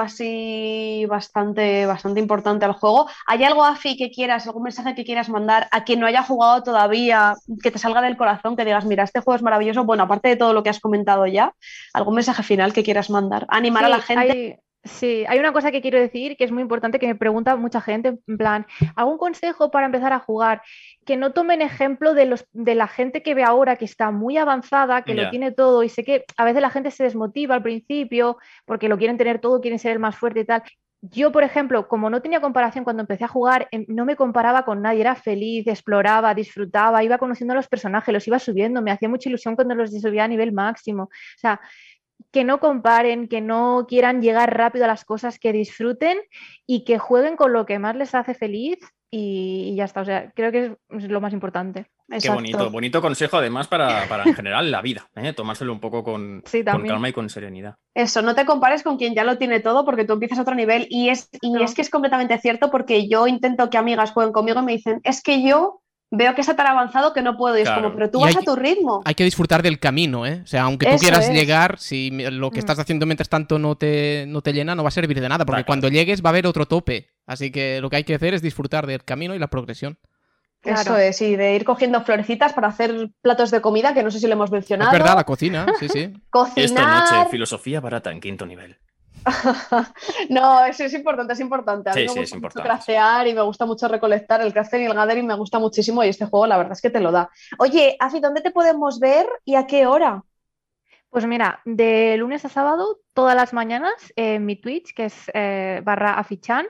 así bastante, bastante importante al juego. ¿Hay algo, Afi, que quieras, algún mensaje que quieras mandar a quien no haya jugado todavía, que te salga del corazón, que digas, mira, este juego es maravilloso? Bueno, aparte de todo lo que has comentado ya, ¿algún mensaje final que quieras mandar? Animar Sí, a la gente. Hay, sí, hay una cosa que quiero decir que es muy importante que me pregunta mucha gente, en plan, ¿algún consejo para empezar a jugar? Que no tomen ejemplo de, los, de la gente que ve ahora que está muy avanzada, que Ya. lo tiene todo y sé que a veces la gente se desmotiva al principio porque lo quieren tener todo, quieren ser el más fuerte y tal. Yo, por ejemplo, como no tenía comparación cuando empecé a jugar, em, no me comparaba con nadie, era feliz, exploraba, disfrutaba, iba conociendo a los personajes, los iba subiendo, me hacía mucha ilusión cuando los subía a nivel máximo. O sea, que no comparen, que no quieran llegar rápido a las cosas, que disfruten y que jueguen con lo que más les hace feliz y, y ya está. O sea, creo que es, es lo más importante. Qué Exacto. bonito, bonito consejo además para, para en general la vida, ¿eh? Tomárselo un poco con, Sí, con también. calma y con serenidad. Eso, no te compares con quien ya lo tiene todo porque tú empiezas a otro nivel y es, y No. es que es completamente cierto porque yo intento que amigas jueguen conmigo y me dicen, es que yo veo que está tan avanzado que no puedo y es Claro. como, pero tú Y vas hay a tu ritmo. Hay que disfrutar del camino, ¿eh? O sea, aunque tú Eso quieras es. llegar, si lo que Mm. estás haciendo mientras tanto no te, no te llena, no va a servir de nada, porque Está cuando claro. llegues va a haber otro tope. Así que lo que hay que hacer es disfrutar del camino y la progresión. Eso Claro. es, y de ir cogiendo florecitas para hacer platos de comida, que no sé si lo hemos mencionado. Es verdad, la cocina, sí, sí. Cocinar. Esta noche, filosofía barata en quinto nivel. No, eso es importante, es importante. A mí Sí, me sí, gusta es mucho importante. craftear y me gusta mucho recolectar. El crafting y el gathering me gusta muchísimo y este juego la verdad es que te lo da. Oye, Afi, ¿dónde te podemos ver y a qué hora? Pues mira, de lunes a sábado, todas las mañanas, en mi Twitch, que es eh, barra afichan.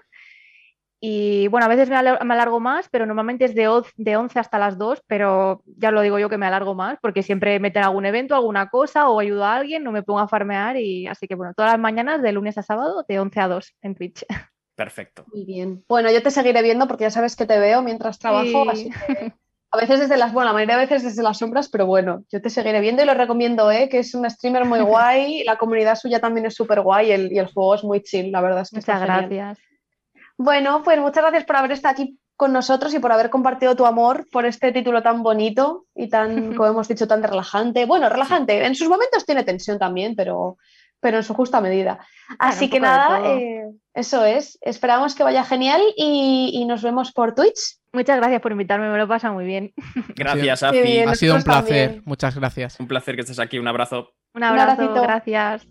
Y bueno, a veces me alar- me alargo más, pero normalmente es de, oz- de once hasta las dos, pero ya lo digo yo que me alargo más, porque siempre meten algún evento, alguna cosa, o ayudo a alguien, no me pongo a farmear, y así que bueno, todas las mañanas, de lunes a sábado, de once a dos en Twitch. Perfecto. Muy bien. Bueno, yo te seguiré viendo porque ya sabes que te veo mientras trabajo, Sí. así que a veces desde las, bueno, la mayoría de veces desde las sombras, pero bueno, yo te seguiré viendo y lo recomiendo, ¿eh? Que es un streamer muy guay, la comunidad suya también es súper guay y el, y el juego es muy chill, la verdad es que está Muchas genial. gracias. Bueno, pues muchas gracias por haber estado aquí con nosotros y por haber compartido tu amor por este título tan bonito y tan, como hemos dicho, tan relajante. Bueno, relajante, en sus momentos tiene tensión también, pero, pero en su justa medida. Así Bueno, que un poco de nada, todo. eh, eso es. Esperamos que vaya genial y, y nos vemos por Twitch. Muchas gracias por invitarme, me lo pasa muy bien. Gracias, Qué Afi. bien. Ha sido un nosotros placer. también. Muchas gracias. Un placer que estés aquí. Un abrazo. Un abrazo, abracito. gracias.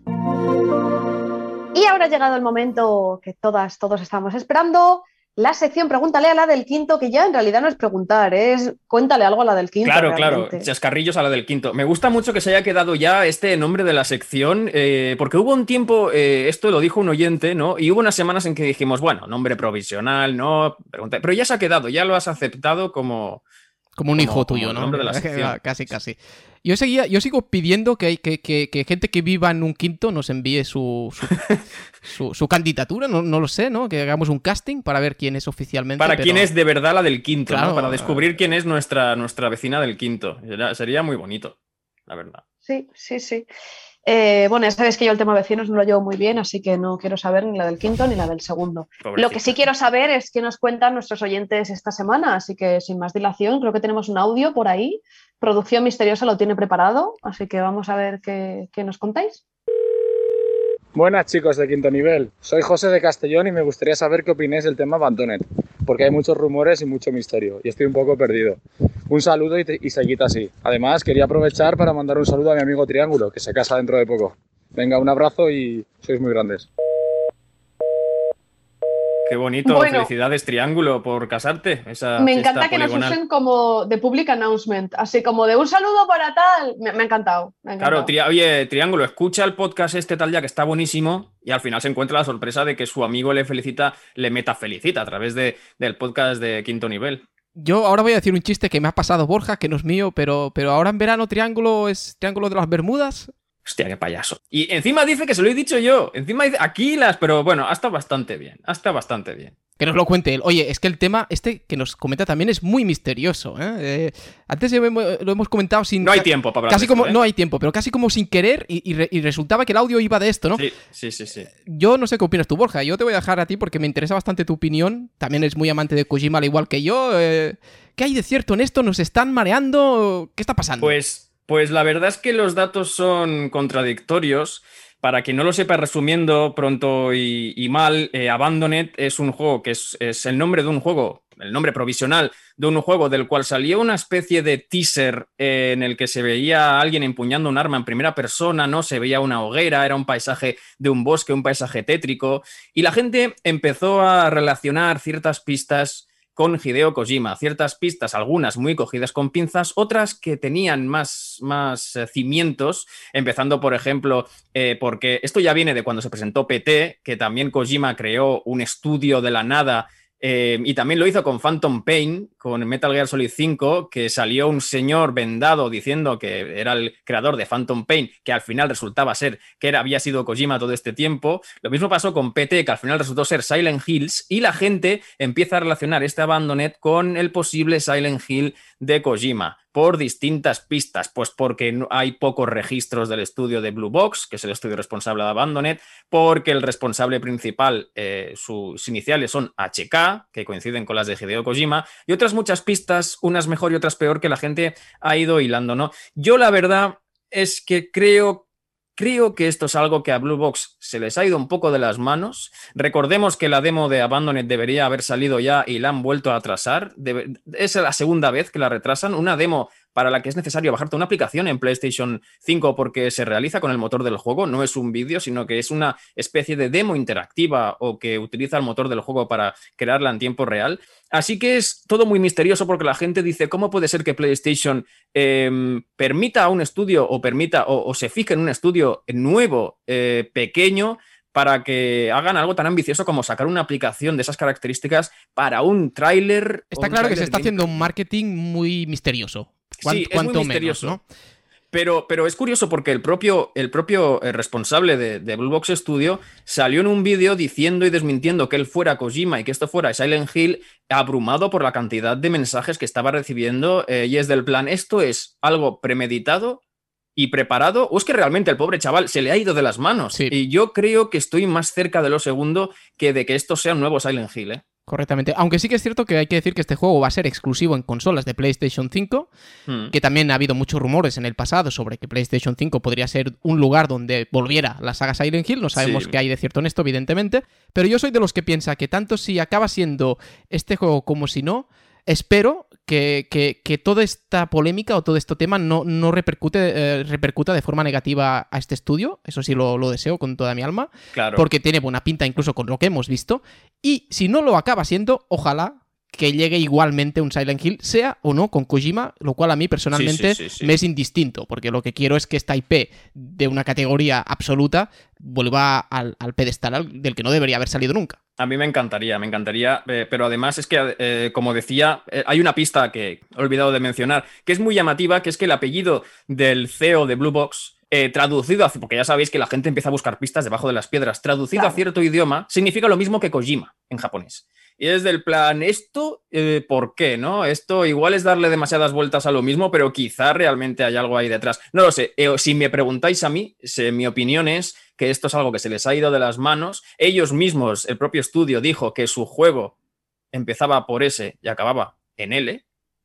Y ahora ha llegado el momento que todas, todos estamos esperando. La sección Pregúntale a la del quinto, que ya en realidad no es preguntar, es cuéntale algo a la del quinto. Claro, realmente. claro, chascarrillos a la del quinto. Me gusta mucho que se haya quedado ya este nombre de la sección, eh, porque hubo un tiempo, eh, esto lo dijo un oyente, ¿no? Y hubo unas semanas en que dijimos, bueno, nombre provisional, no, pregunta, pero ya se ha quedado, ya lo has aceptado como... Como un Como- hijo como tuyo, el ¿no? nombre de la sección. Casi, casi. Yo, seguía, yo sigo pidiendo que, que, que, que gente que viva en un quinto nos envíe su, su, su, su candidatura, no, no lo sé, ¿no? Que hagamos un casting para ver quién es oficialmente. Para pero... quién es de verdad la del quinto, Claro. ¿no? Para descubrir quién es nuestra, nuestra vecina del quinto. Sería, sería muy bonito, la verdad. Sí, sí, sí. Eh, bueno, ya sabéis que yo el tema vecinos no lo llevo muy bien, así que no quiero saber ni la del quinto ni la del segundo. Pobrecita. Lo que sí quiero saber es qué nos cuentan nuestros oyentes esta semana, así que sin más dilación, creo que tenemos un audio por ahí. Producción Misteriosa lo tiene preparado, así que vamos a ver qué, qué nos contáis. Buenas chicos de quinto nivel, soy José de Castellón y me gustaría saber qué opináis del tema Abandonet, porque hay muchos rumores y mucho misterio y estoy un poco perdido. Un saludo y, te, y seguid así. Además quería aprovechar para mandar un saludo a mi amigo Triángulo, que se casa dentro de poco. Venga, un abrazo y sois muy grandes. Qué bonito, Bueno. felicidades Triángulo por casarte. Esa Me fiesta encanta que nos poligonal. usen como de public announcement, así como de un saludo para tal. Me, me ha encantado. Me ha encantado. Claro, tri- oye, Triángulo, escucha el podcast este tal ya que está buenísimo y al final se encuentra la sorpresa de que su amigo le felicita, le meta felicita a través de, del podcast de Quinto Nivel. Yo ahora voy a decir un chiste que me ha pasado Borja, que no es mío, pero, pero ahora en verano Triángulo es Triángulo de las Bermudas. Hostia, qué payaso. Y encima dice que se lo he dicho yo. Encima dice aquí las... Pero bueno, ha estado bastante bien. Ha estado bastante bien. Que nos lo cuente él. Oye, es que el tema este que nos comenta también es muy misterioso, ¿eh? Eh, antes lo hemos, lo hemos comentado sin... No hay tiempo para hablar Casi de esto, como, ¿eh? no hay tiempo, pero casi como sin querer y, y, re- y resultaba que el audio iba de esto, ¿no? Sí, sí, sí, sí. Yo no sé qué opinas tú, Borja. Yo te voy a dejar a ti porque me interesa bastante tu opinión. También eres muy amante de Kojima, al igual que yo. Eh, ¿Qué hay de cierto en esto? ¿Nos están mareando? ¿Qué está pasando? Pues, pues la verdad es que los datos son contradictorios. Para quien no lo sepa, resumiendo pronto y, y mal, eh, Abandonet es un juego que es, es el nombre de un juego, el nombre provisional de un juego del cual salió una especie de teaser eh, en el que se veía a alguien empuñando un arma en primera persona, ¿no? Se veía una hoguera, era un paisaje de un bosque, un paisaje tétrico, y la gente empezó a relacionar ciertas pistas con Hideo Kojima, ciertas pistas, algunas muy cogidas con pinzas, otras que tenían más, más eh, cimientos, empezando, por ejemplo, eh, porque esto ya viene de cuando se presentó P T, que también Kojima creó un estudio de la nada, eh, y también lo hizo con Phantom Pain, con Metal Gear Solid cinco, que salió un señor vendado diciendo que era el creador de Phantom Pain, que al final resultaba ser que era, había sido Kojima todo este tiempo. Lo mismo pasó con P T, que al final resultó ser Silent Hills, y la gente empieza a relacionar este Abandonet con el posible Silent Hill de Kojima, por distintas pistas, pues porque no, hay pocos registros del estudio de Blue Box, que es el estudio responsable de Abandonet, porque el responsable principal, eh, sus iniciales son H K, que coinciden con las de Hideo Kojima, y otras muchas pistas, unas mejor y otras peor, que la gente ha ido hilando, ¿no? Yo la verdad es que creo Creo que esto es algo que a Blue Box se les ha ido un poco de las manos. Recordemos que la demo de Abandonet debería haber salido ya y la han vuelto a atrasar. Debe... Es la segunda vez que la retrasan. Una demo para la que es necesario bajarte una aplicación en PlayStation cinco porque se realiza con el motor del juego. No es un vídeo, sino que es una especie de demo interactiva o que utiliza el motor del juego para crearla en tiempo real. Así que es todo muy misterioso porque la gente dice, ¿cómo puede ser que PlayStation eh, permita a un estudio o permita o, o se fije en un estudio nuevo, eh, pequeño, para que hagan algo tan ambicioso como sacar una aplicación de esas características para un tráiler? Está un claro que tráiler se está game. haciendo un marketing muy misterioso. Cuan, Sí, es cuanto muy misterioso. menos, ¿no? Pero, pero es curioso porque el propio, el propio eh, responsable de, de Blue Box Studio salió en un vídeo diciendo y desmintiendo que él fuera Kojima y que esto fuera Silent Hill, abrumado por la cantidad de mensajes que estaba recibiendo, eh, y es del plan, esto es algo premeditado y preparado, o es que realmente el pobre chaval se le ha ido de las manos. Sí. Y yo creo que estoy más cerca de lo segundo que de que esto sea un nuevo Silent Hill, ¿eh? Correctamente. Aunque sí que es cierto que hay que decir que este juego va a ser exclusivo en consolas de PlayStation cinco, hmm. que también ha habido muchos rumores en el pasado sobre que PlayStation cinco podría ser un lugar donde volviera la saga Silent Hill. No sabemos sí. qué hay de cierto en esto, evidentemente. Pero yo soy de los que piensa que tanto si acaba siendo este juego como si no, espero que, que, que toda esta polémica o todo este tema no, no repercute, eh, repercuta de forma negativa a este estudio. Eso sí lo, lo deseo con toda mi alma. Claro. Porque tiene buena pinta incluso con lo que hemos visto. Y si no lo acaba siendo, ojalá que llegue igualmente un Silent Hill, sea o no con Kojima, lo cual a mí personalmente sí, sí, sí, sí. me es indistinto, porque lo que quiero es que esta I P de una categoría absoluta vuelva al, al pedestal del que no debería haber salido nunca. A mí me encantaría, me encantaría, eh, pero además es que, eh, como decía, eh, hay una pista que he olvidado de mencionar, que es muy llamativa, que es que el apellido del C E O de Blue Box, eh, traducido, a, porque ya sabéis que la gente empieza a buscar pistas debajo de las piedras, traducido claro. a cierto idioma, significa lo mismo que Kojima en japonés. Y es del plan, esto, eh, ¿por qué? ¿No? Esto igual es darle demasiadas vueltas a lo mismo, pero quizá realmente hay algo ahí detrás. No lo sé, eh, si me preguntáis a mí, se, mi opinión es que esto es algo que se les ha ido de las manos. Ellos mismos, el propio estudio dijo que su juego empezaba por S y acababa en L,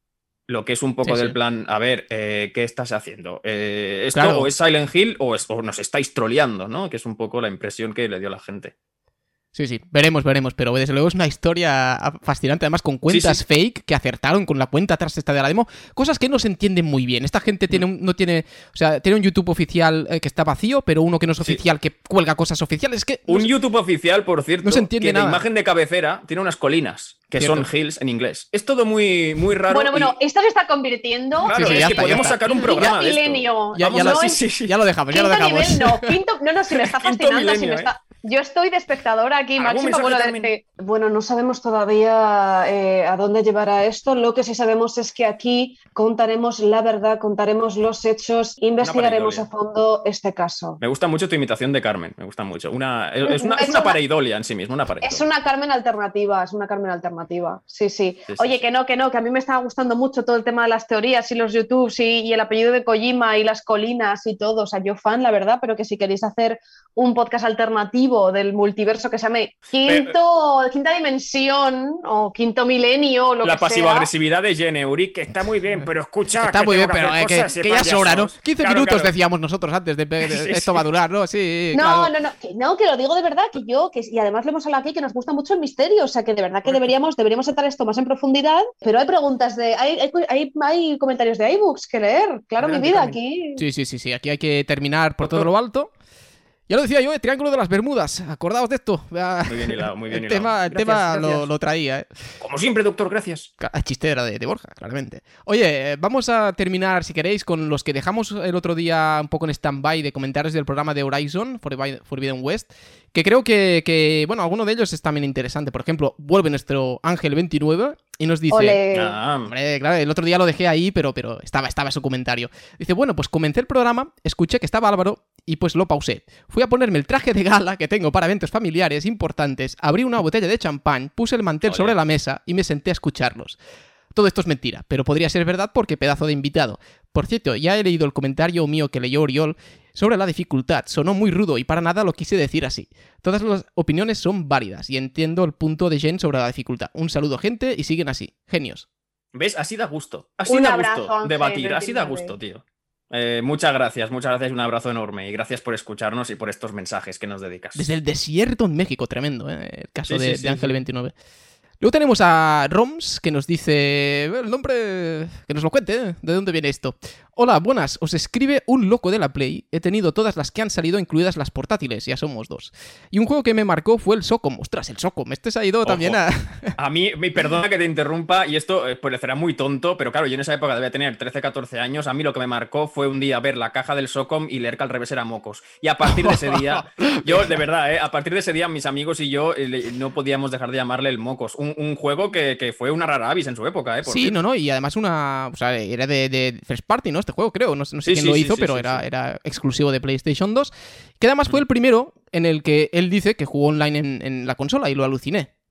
lo que es un poco sí, del sí. plan, a ver, eh, ¿qué estás haciendo? Eh, ¿Esto claro. o es Silent Hill o, es, o nos estáis troleando, ¿no? Que es un poco la impresión que le dio a la gente. Sí, sí, veremos, veremos, pero desde luego es una historia fascinante, además con cuentas sí, sí. fake que acertaron con la cuenta atrás esta de la demo, cosas que no se entienden muy bien. Esta gente tiene un, no tiene, o sea, tiene un YouTube oficial eh, que está vacío, pero uno que no es oficial, sí. que cuelga cosas oficiales. Es que un no, YouTube oficial, por cierto, no se entiende que nada. La imagen de cabecera tiene unas colinas, que cierto. Son hills en inglés. Es todo muy, muy raro. Bueno, bueno, y... esto se está convirtiendo... Claro, sí, sí, es ya que está, podemos sacar un programa ya, de esto. Milenio. Ya, ya, lo, sí, sí, sí. ya lo dejamos, ya lo dejamos. Nivel, no, quinto, no, no, si me está fascinando, milenio, si me está... Yo estoy de espectadora aquí, máximo. Bueno, de, de... bueno, no sabemos todavía eh, a dónde llevará esto. Lo que sí sabemos es que aquí contaremos la verdad, contaremos los hechos, investigaremos a fondo este caso. Me gusta mucho tu imitación de Carmen, me gusta mucho. Una, es, una, es, es una pareidolia en sí misma, una pareidolia. Es una Carmen alternativa, es una Carmen alternativa. Sí, sí. sí Oye, sí, que no, que no, que a mí me estaba gustando mucho todo el tema de las teorías y los YouTubes y, y el apellido de Kojima y las colinas y todo. O sea, yo fan, la verdad, pero que si queréis hacer un podcast alternativo del multiverso que se llame quinto, eh, quinta dimensión o quinto milenio o lo la que sea. La pasivo-agresividad de Jenny Uric, que está muy bien, pero escucha. Está que muy bien, pero eh, que, que ya sobra, ¿no? quince claro, minutos claro. decíamos nosotros antes de, de, de sí, esto sí. va a durar, ¿no? Sí, no, claro. no, no, que no, que lo digo de verdad, que yo, que y además lo hemos hablado aquí, que nos gusta mucho el misterio, o sea, que de verdad que deberíamos, deberíamos tratar esto más en profundidad, pero hay preguntas de, hay, hay, hay, hay comentarios de iBooks que leer, claro, Adelante, mi vida, aquí. Sí, sí, sí, sí, aquí hay que terminar por todo lo alto. Ya lo decía yo, el Triángulo de las Bermudas. Acordaos de esto. Muy bien hilado, muy bien el hilado. Tema, el gracias, tema gracias. Lo, lo traía, ¿eh? Como siempre, doctor, gracias. El chiste era de, de Borja, claramente. Oye, vamos a terminar, si queréis, con los que dejamos el otro día un poco en stand-by de comentarios del programa de Horizon, Forbidden West, que creo que, que, bueno, alguno de ellos es también interesante. Por ejemplo, vuelve nuestro Ángel veintinueve y nos dice... Ah. Hombre, claro, el otro día lo dejé ahí, pero, pero estaba, estaba su comentario. Dice, bueno, pues comencé el programa, escuché que estaba Álvaro y pues lo pausé. Fui a ponerme el traje de gala que tengo para eventos familiares importantes, abrí una botella de champán, puse el mantel Oye. sobre la mesa y me senté a escucharlos. Todo esto es mentira, pero podría ser verdad porque pedazo de invitado. Por cierto, ya he leído el comentario mío que leyó Oriol sobre la dificultad. Sonó muy rudo y para nada lo quise decir así. Todas las opiniones son válidas y entiendo el punto de Jen sobre la dificultad. Un saludo, gente, y siguen así. Genios. ¿Ves? Así da gusto. Así Un da abrazo, gusto Ángel, debatir. Así da gusto, tío. Eh, muchas gracias, muchas gracias y un abrazo enorme. Y gracias por escucharnos y por estos mensajes que nos dedicas. Desde el desierto en México, tremendo, ¿eh? El caso sí, de, sí, de Ángel sí. veintinueve. Luego tenemos a Roms, que nos dice el nombre... Que nos lo cuente, ¿eh? ¿De dónde viene esto? Hola, buenas. Os escribe un loco de la Play. He tenido todas las que han salido, incluidas las portátiles. Ya somos dos. Y un juego que me marcó fue el Socom. Ostras, el Socom. Este se ha ido Ojo. también a... A mí, me perdona que te interrumpa, y esto eh, parecerá muy tonto, pero claro, yo en esa época debía tener trece, catorce años. A mí lo que me marcó fue un día ver la caja del Socom y leer que al revés era mocos. Y a partir de ese día, yo, de verdad, eh, a partir de ese día, mis amigos y yo eh, no podíamos dejar de llamarle el mocos. Un, un juego que, que fue una rara avis en su época, ¿eh? Sí, cierto. no, no, y además una... O sea, era de, de First Party, ¿no? Este juego, creo. No, no sé sí, quién sí, lo hizo, sí, pero sí, era, sí. era exclusivo de PlayStation dos. Que además fue el primero en el que él dice que jugó online en, en la consola y lo aluciné.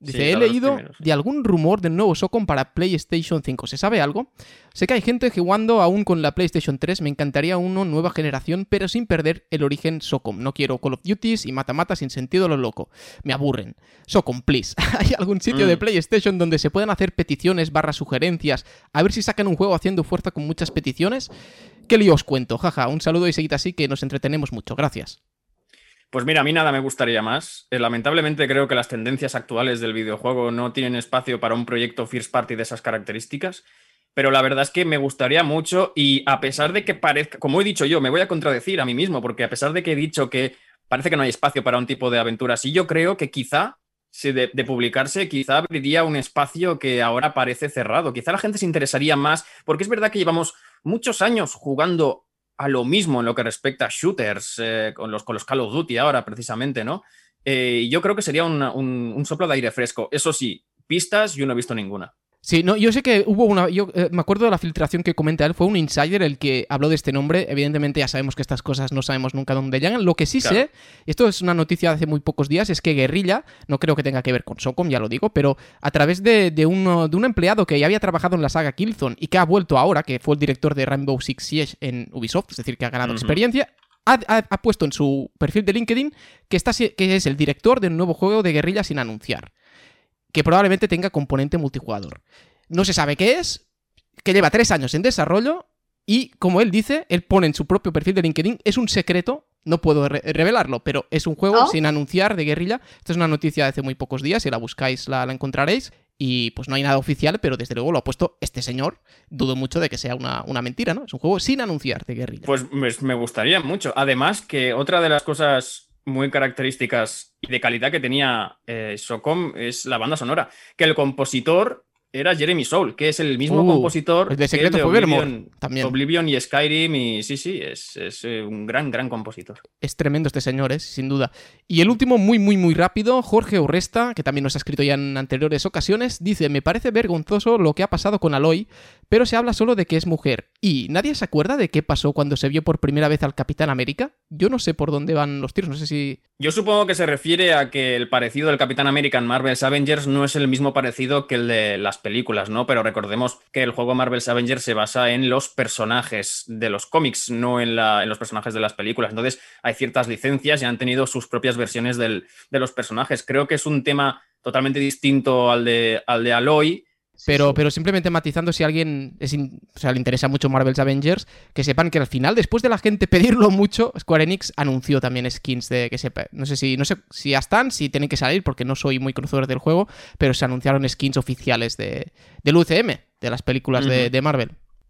Dice, Sí, he la de los leído primeros. de algún rumor del nuevo SOCOM para PlayStation cinco. ¿Se sabe algo? Sé que hay gente jugando aún con la PlayStation tres. Me encantaría uno nueva generación, pero sin perder el origen SOCOM. No quiero Call of Duties y mata-mata sin sentido a lo loco. Me aburren. SOCOM, please. ¿Hay algún sitio Mm. de PlayStation donde se puedan hacer peticiones barra sugerencias? A ver si sacan un juego haciendo fuerza con muchas peticiones. ¿Qué lío os cuento? Jaja, un saludo y seguid así que nos entretenemos mucho. Gracias. Pues mira, a mí nada me gustaría más. Eh, lamentablemente creo que las tendencias actuales del videojuego no tienen espacio para un proyecto first party de esas características, pero la verdad es que me gustaría mucho y a pesar de que parezca, como he dicho yo, me voy a contradecir a mí mismo, porque a pesar de que he dicho que parece que no hay espacio para un tipo de aventura así, yo creo que quizá, si de, de publicarse, quizá abriría un espacio que ahora parece cerrado. Quizá la gente se interesaría más, porque es verdad que llevamos muchos años jugando a lo mismo en lo que respecta a shooters, eh, con, los, con los Call of Duty ahora precisamente, ¿no? Eh, yo creo que sería una, un, un soplo de aire fresco. Eso sí, pistas yo no he visto ninguna. Sí, no, yo sé que hubo una... Yo eh, me acuerdo de la filtración que comenta él, fue un insider el que habló de este nombre. Evidentemente ya sabemos que estas cosas no sabemos nunca dónde llegan. Lo que sí Claro. sé, y esto es una noticia de hace muy pocos días, es que Guerrilla, no creo que tenga que ver con SOCOM, ya lo digo, pero a través de, de, uno, de un empleado que ya había trabajado en la saga Killzone y que ha vuelto ahora, que fue el director de Rainbow Six Siege en Ubisoft, es decir, que ha ganado Ujú. experiencia, ha, ha, ha puesto en su perfil de LinkedIn que, está, que es el director de un nuevo juego de Guerrilla sin anunciar, que probablemente tenga componente multijugador. No se sabe qué es, que lleva tres años en desarrollo y, como él dice, él pone en su propio perfil de LinkedIn, es un secreto, no puedo re revelarlo, pero es un juego ¿Oh? sin anunciar de Guerrilla. Esta es una noticia de hace muy pocos días, si la buscáis la, la encontraréis. Y pues no hay nada oficial, pero desde luego lo ha puesto este señor. Dudo mucho de que sea una, una mentira, ¿no? Es un juego sin anunciar de Guerrilla. Pues me, me gustaría mucho. Además que otra de las cosas muy características y de calidad que tenía eh, SOCOM es la banda sonora, que el compositor era Jeremy Soule, que es el mismo Uh, compositor el de Secret que of Evermore, Oblivion, también. Oblivion y Skyrim, y sí, sí, es, es eh, un gran, gran compositor. Es tremendo este señor, ¿eh? Sin duda. Y el último, muy, muy, muy rápido, Jorge Urresta, que también nos ha escrito ya en anteriores ocasiones, dice, me parece vergonzoso lo que ha pasado con Aloy, pero se habla solo de que es mujer. ¿Y nadie se acuerda de qué pasó cuando se vio por primera vez al Capitán América? Yo no sé por dónde van los tiros, no sé si... Yo supongo que se refiere a que el parecido del Capitán América en Marvel's Avengers no es el mismo parecido que el de las películas, ¿no? Pero recordemos que el juego Marvel's Avengers se basa en los personajes de los cómics, no en, la, en los personajes de las películas. Entonces hay ciertas licencias y han tenido sus propias versiones del, de los personajes. Creo que es un tema totalmente distinto al de, al de Aloy. Pero, Sí. pero simplemente matizando, si a alguien es in- o sea, le interesa mucho Marvel's Avengers, que sepan que al final, después de la gente pedirlo mucho, Square Enix anunció también skins de que sepa. No sé si no sé si ya están, si tienen que salir, porque no soy muy conocedor del juego, pero se anunciaron skins oficiales de, del U C M, de las películas de, Ujú. de Marvel.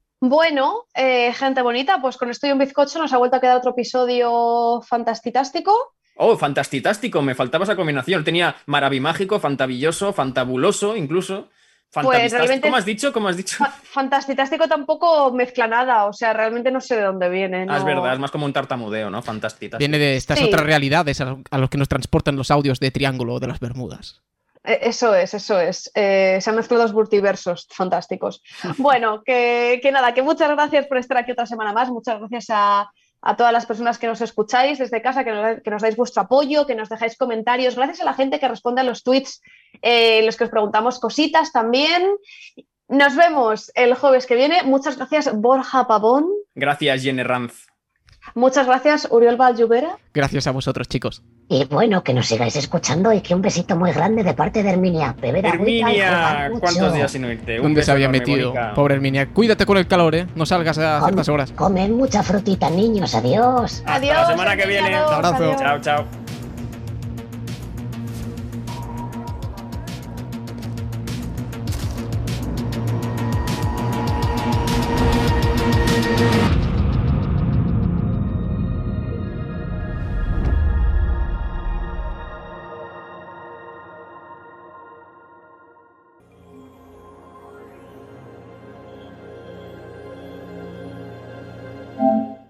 Bueno, eh, gente bonita, pues con esto y un bizcocho nos ha vuelto a quedar otro episodio fantastitástico. Oh, fantastitástico, me faltaba esa combinación. Tenía maravimágico, fantabilloso, fantabuloso, incluso. Fantavistástico. realmente- ¿Cómo has dicho? ¿Cómo has dicho? Fa- Fantastitástico tampoco mezcla nada, o sea, realmente no sé de dónde viene. Ah, es no- verdad, es más como un tartamudeo, ¿no? Fantastitástico. Viene de estas Sí. otras realidades a, a los que nos transportan los audios de Triángulo o de las Bermudas. Eh, Eso es, eso es. Eh, se han mezclado dos multiversos fantásticos. Bueno, que, que nada, que muchas gracias por estar aquí otra semana más. Muchas gracias a, a todas las personas que nos escucháis desde casa, que nos, que nos dais vuestro apoyo, que nos dejáis comentarios. Gracias a la gente que responde a los tweets, eh, en los que os preguntamos cositas también. Nos vemos el jueves que viene. Muchas gracias, Borja Pavón. Gracias, Jenny Ranz. Muchas gracias, Uriol Valluvera. Gracias a vosotros, chicos. Y bueno, que nos sigáis escuchando y que un besito muy grande de parte de Herminia. Beber agüita y Herminia, jugar mucho. ¿cuántos días sin oírte? Un ¿Dónde beso se había enorme, metido? Mónica. Pobre Herminia. Cuídate con el calor, ¿eh? No salgas a Com- ciertas horas. Comed mucha frutita, niños. Adiós. Hasta Adiós, la semana que viene. envidiados, Un abrazo. adiós. Chao, chao.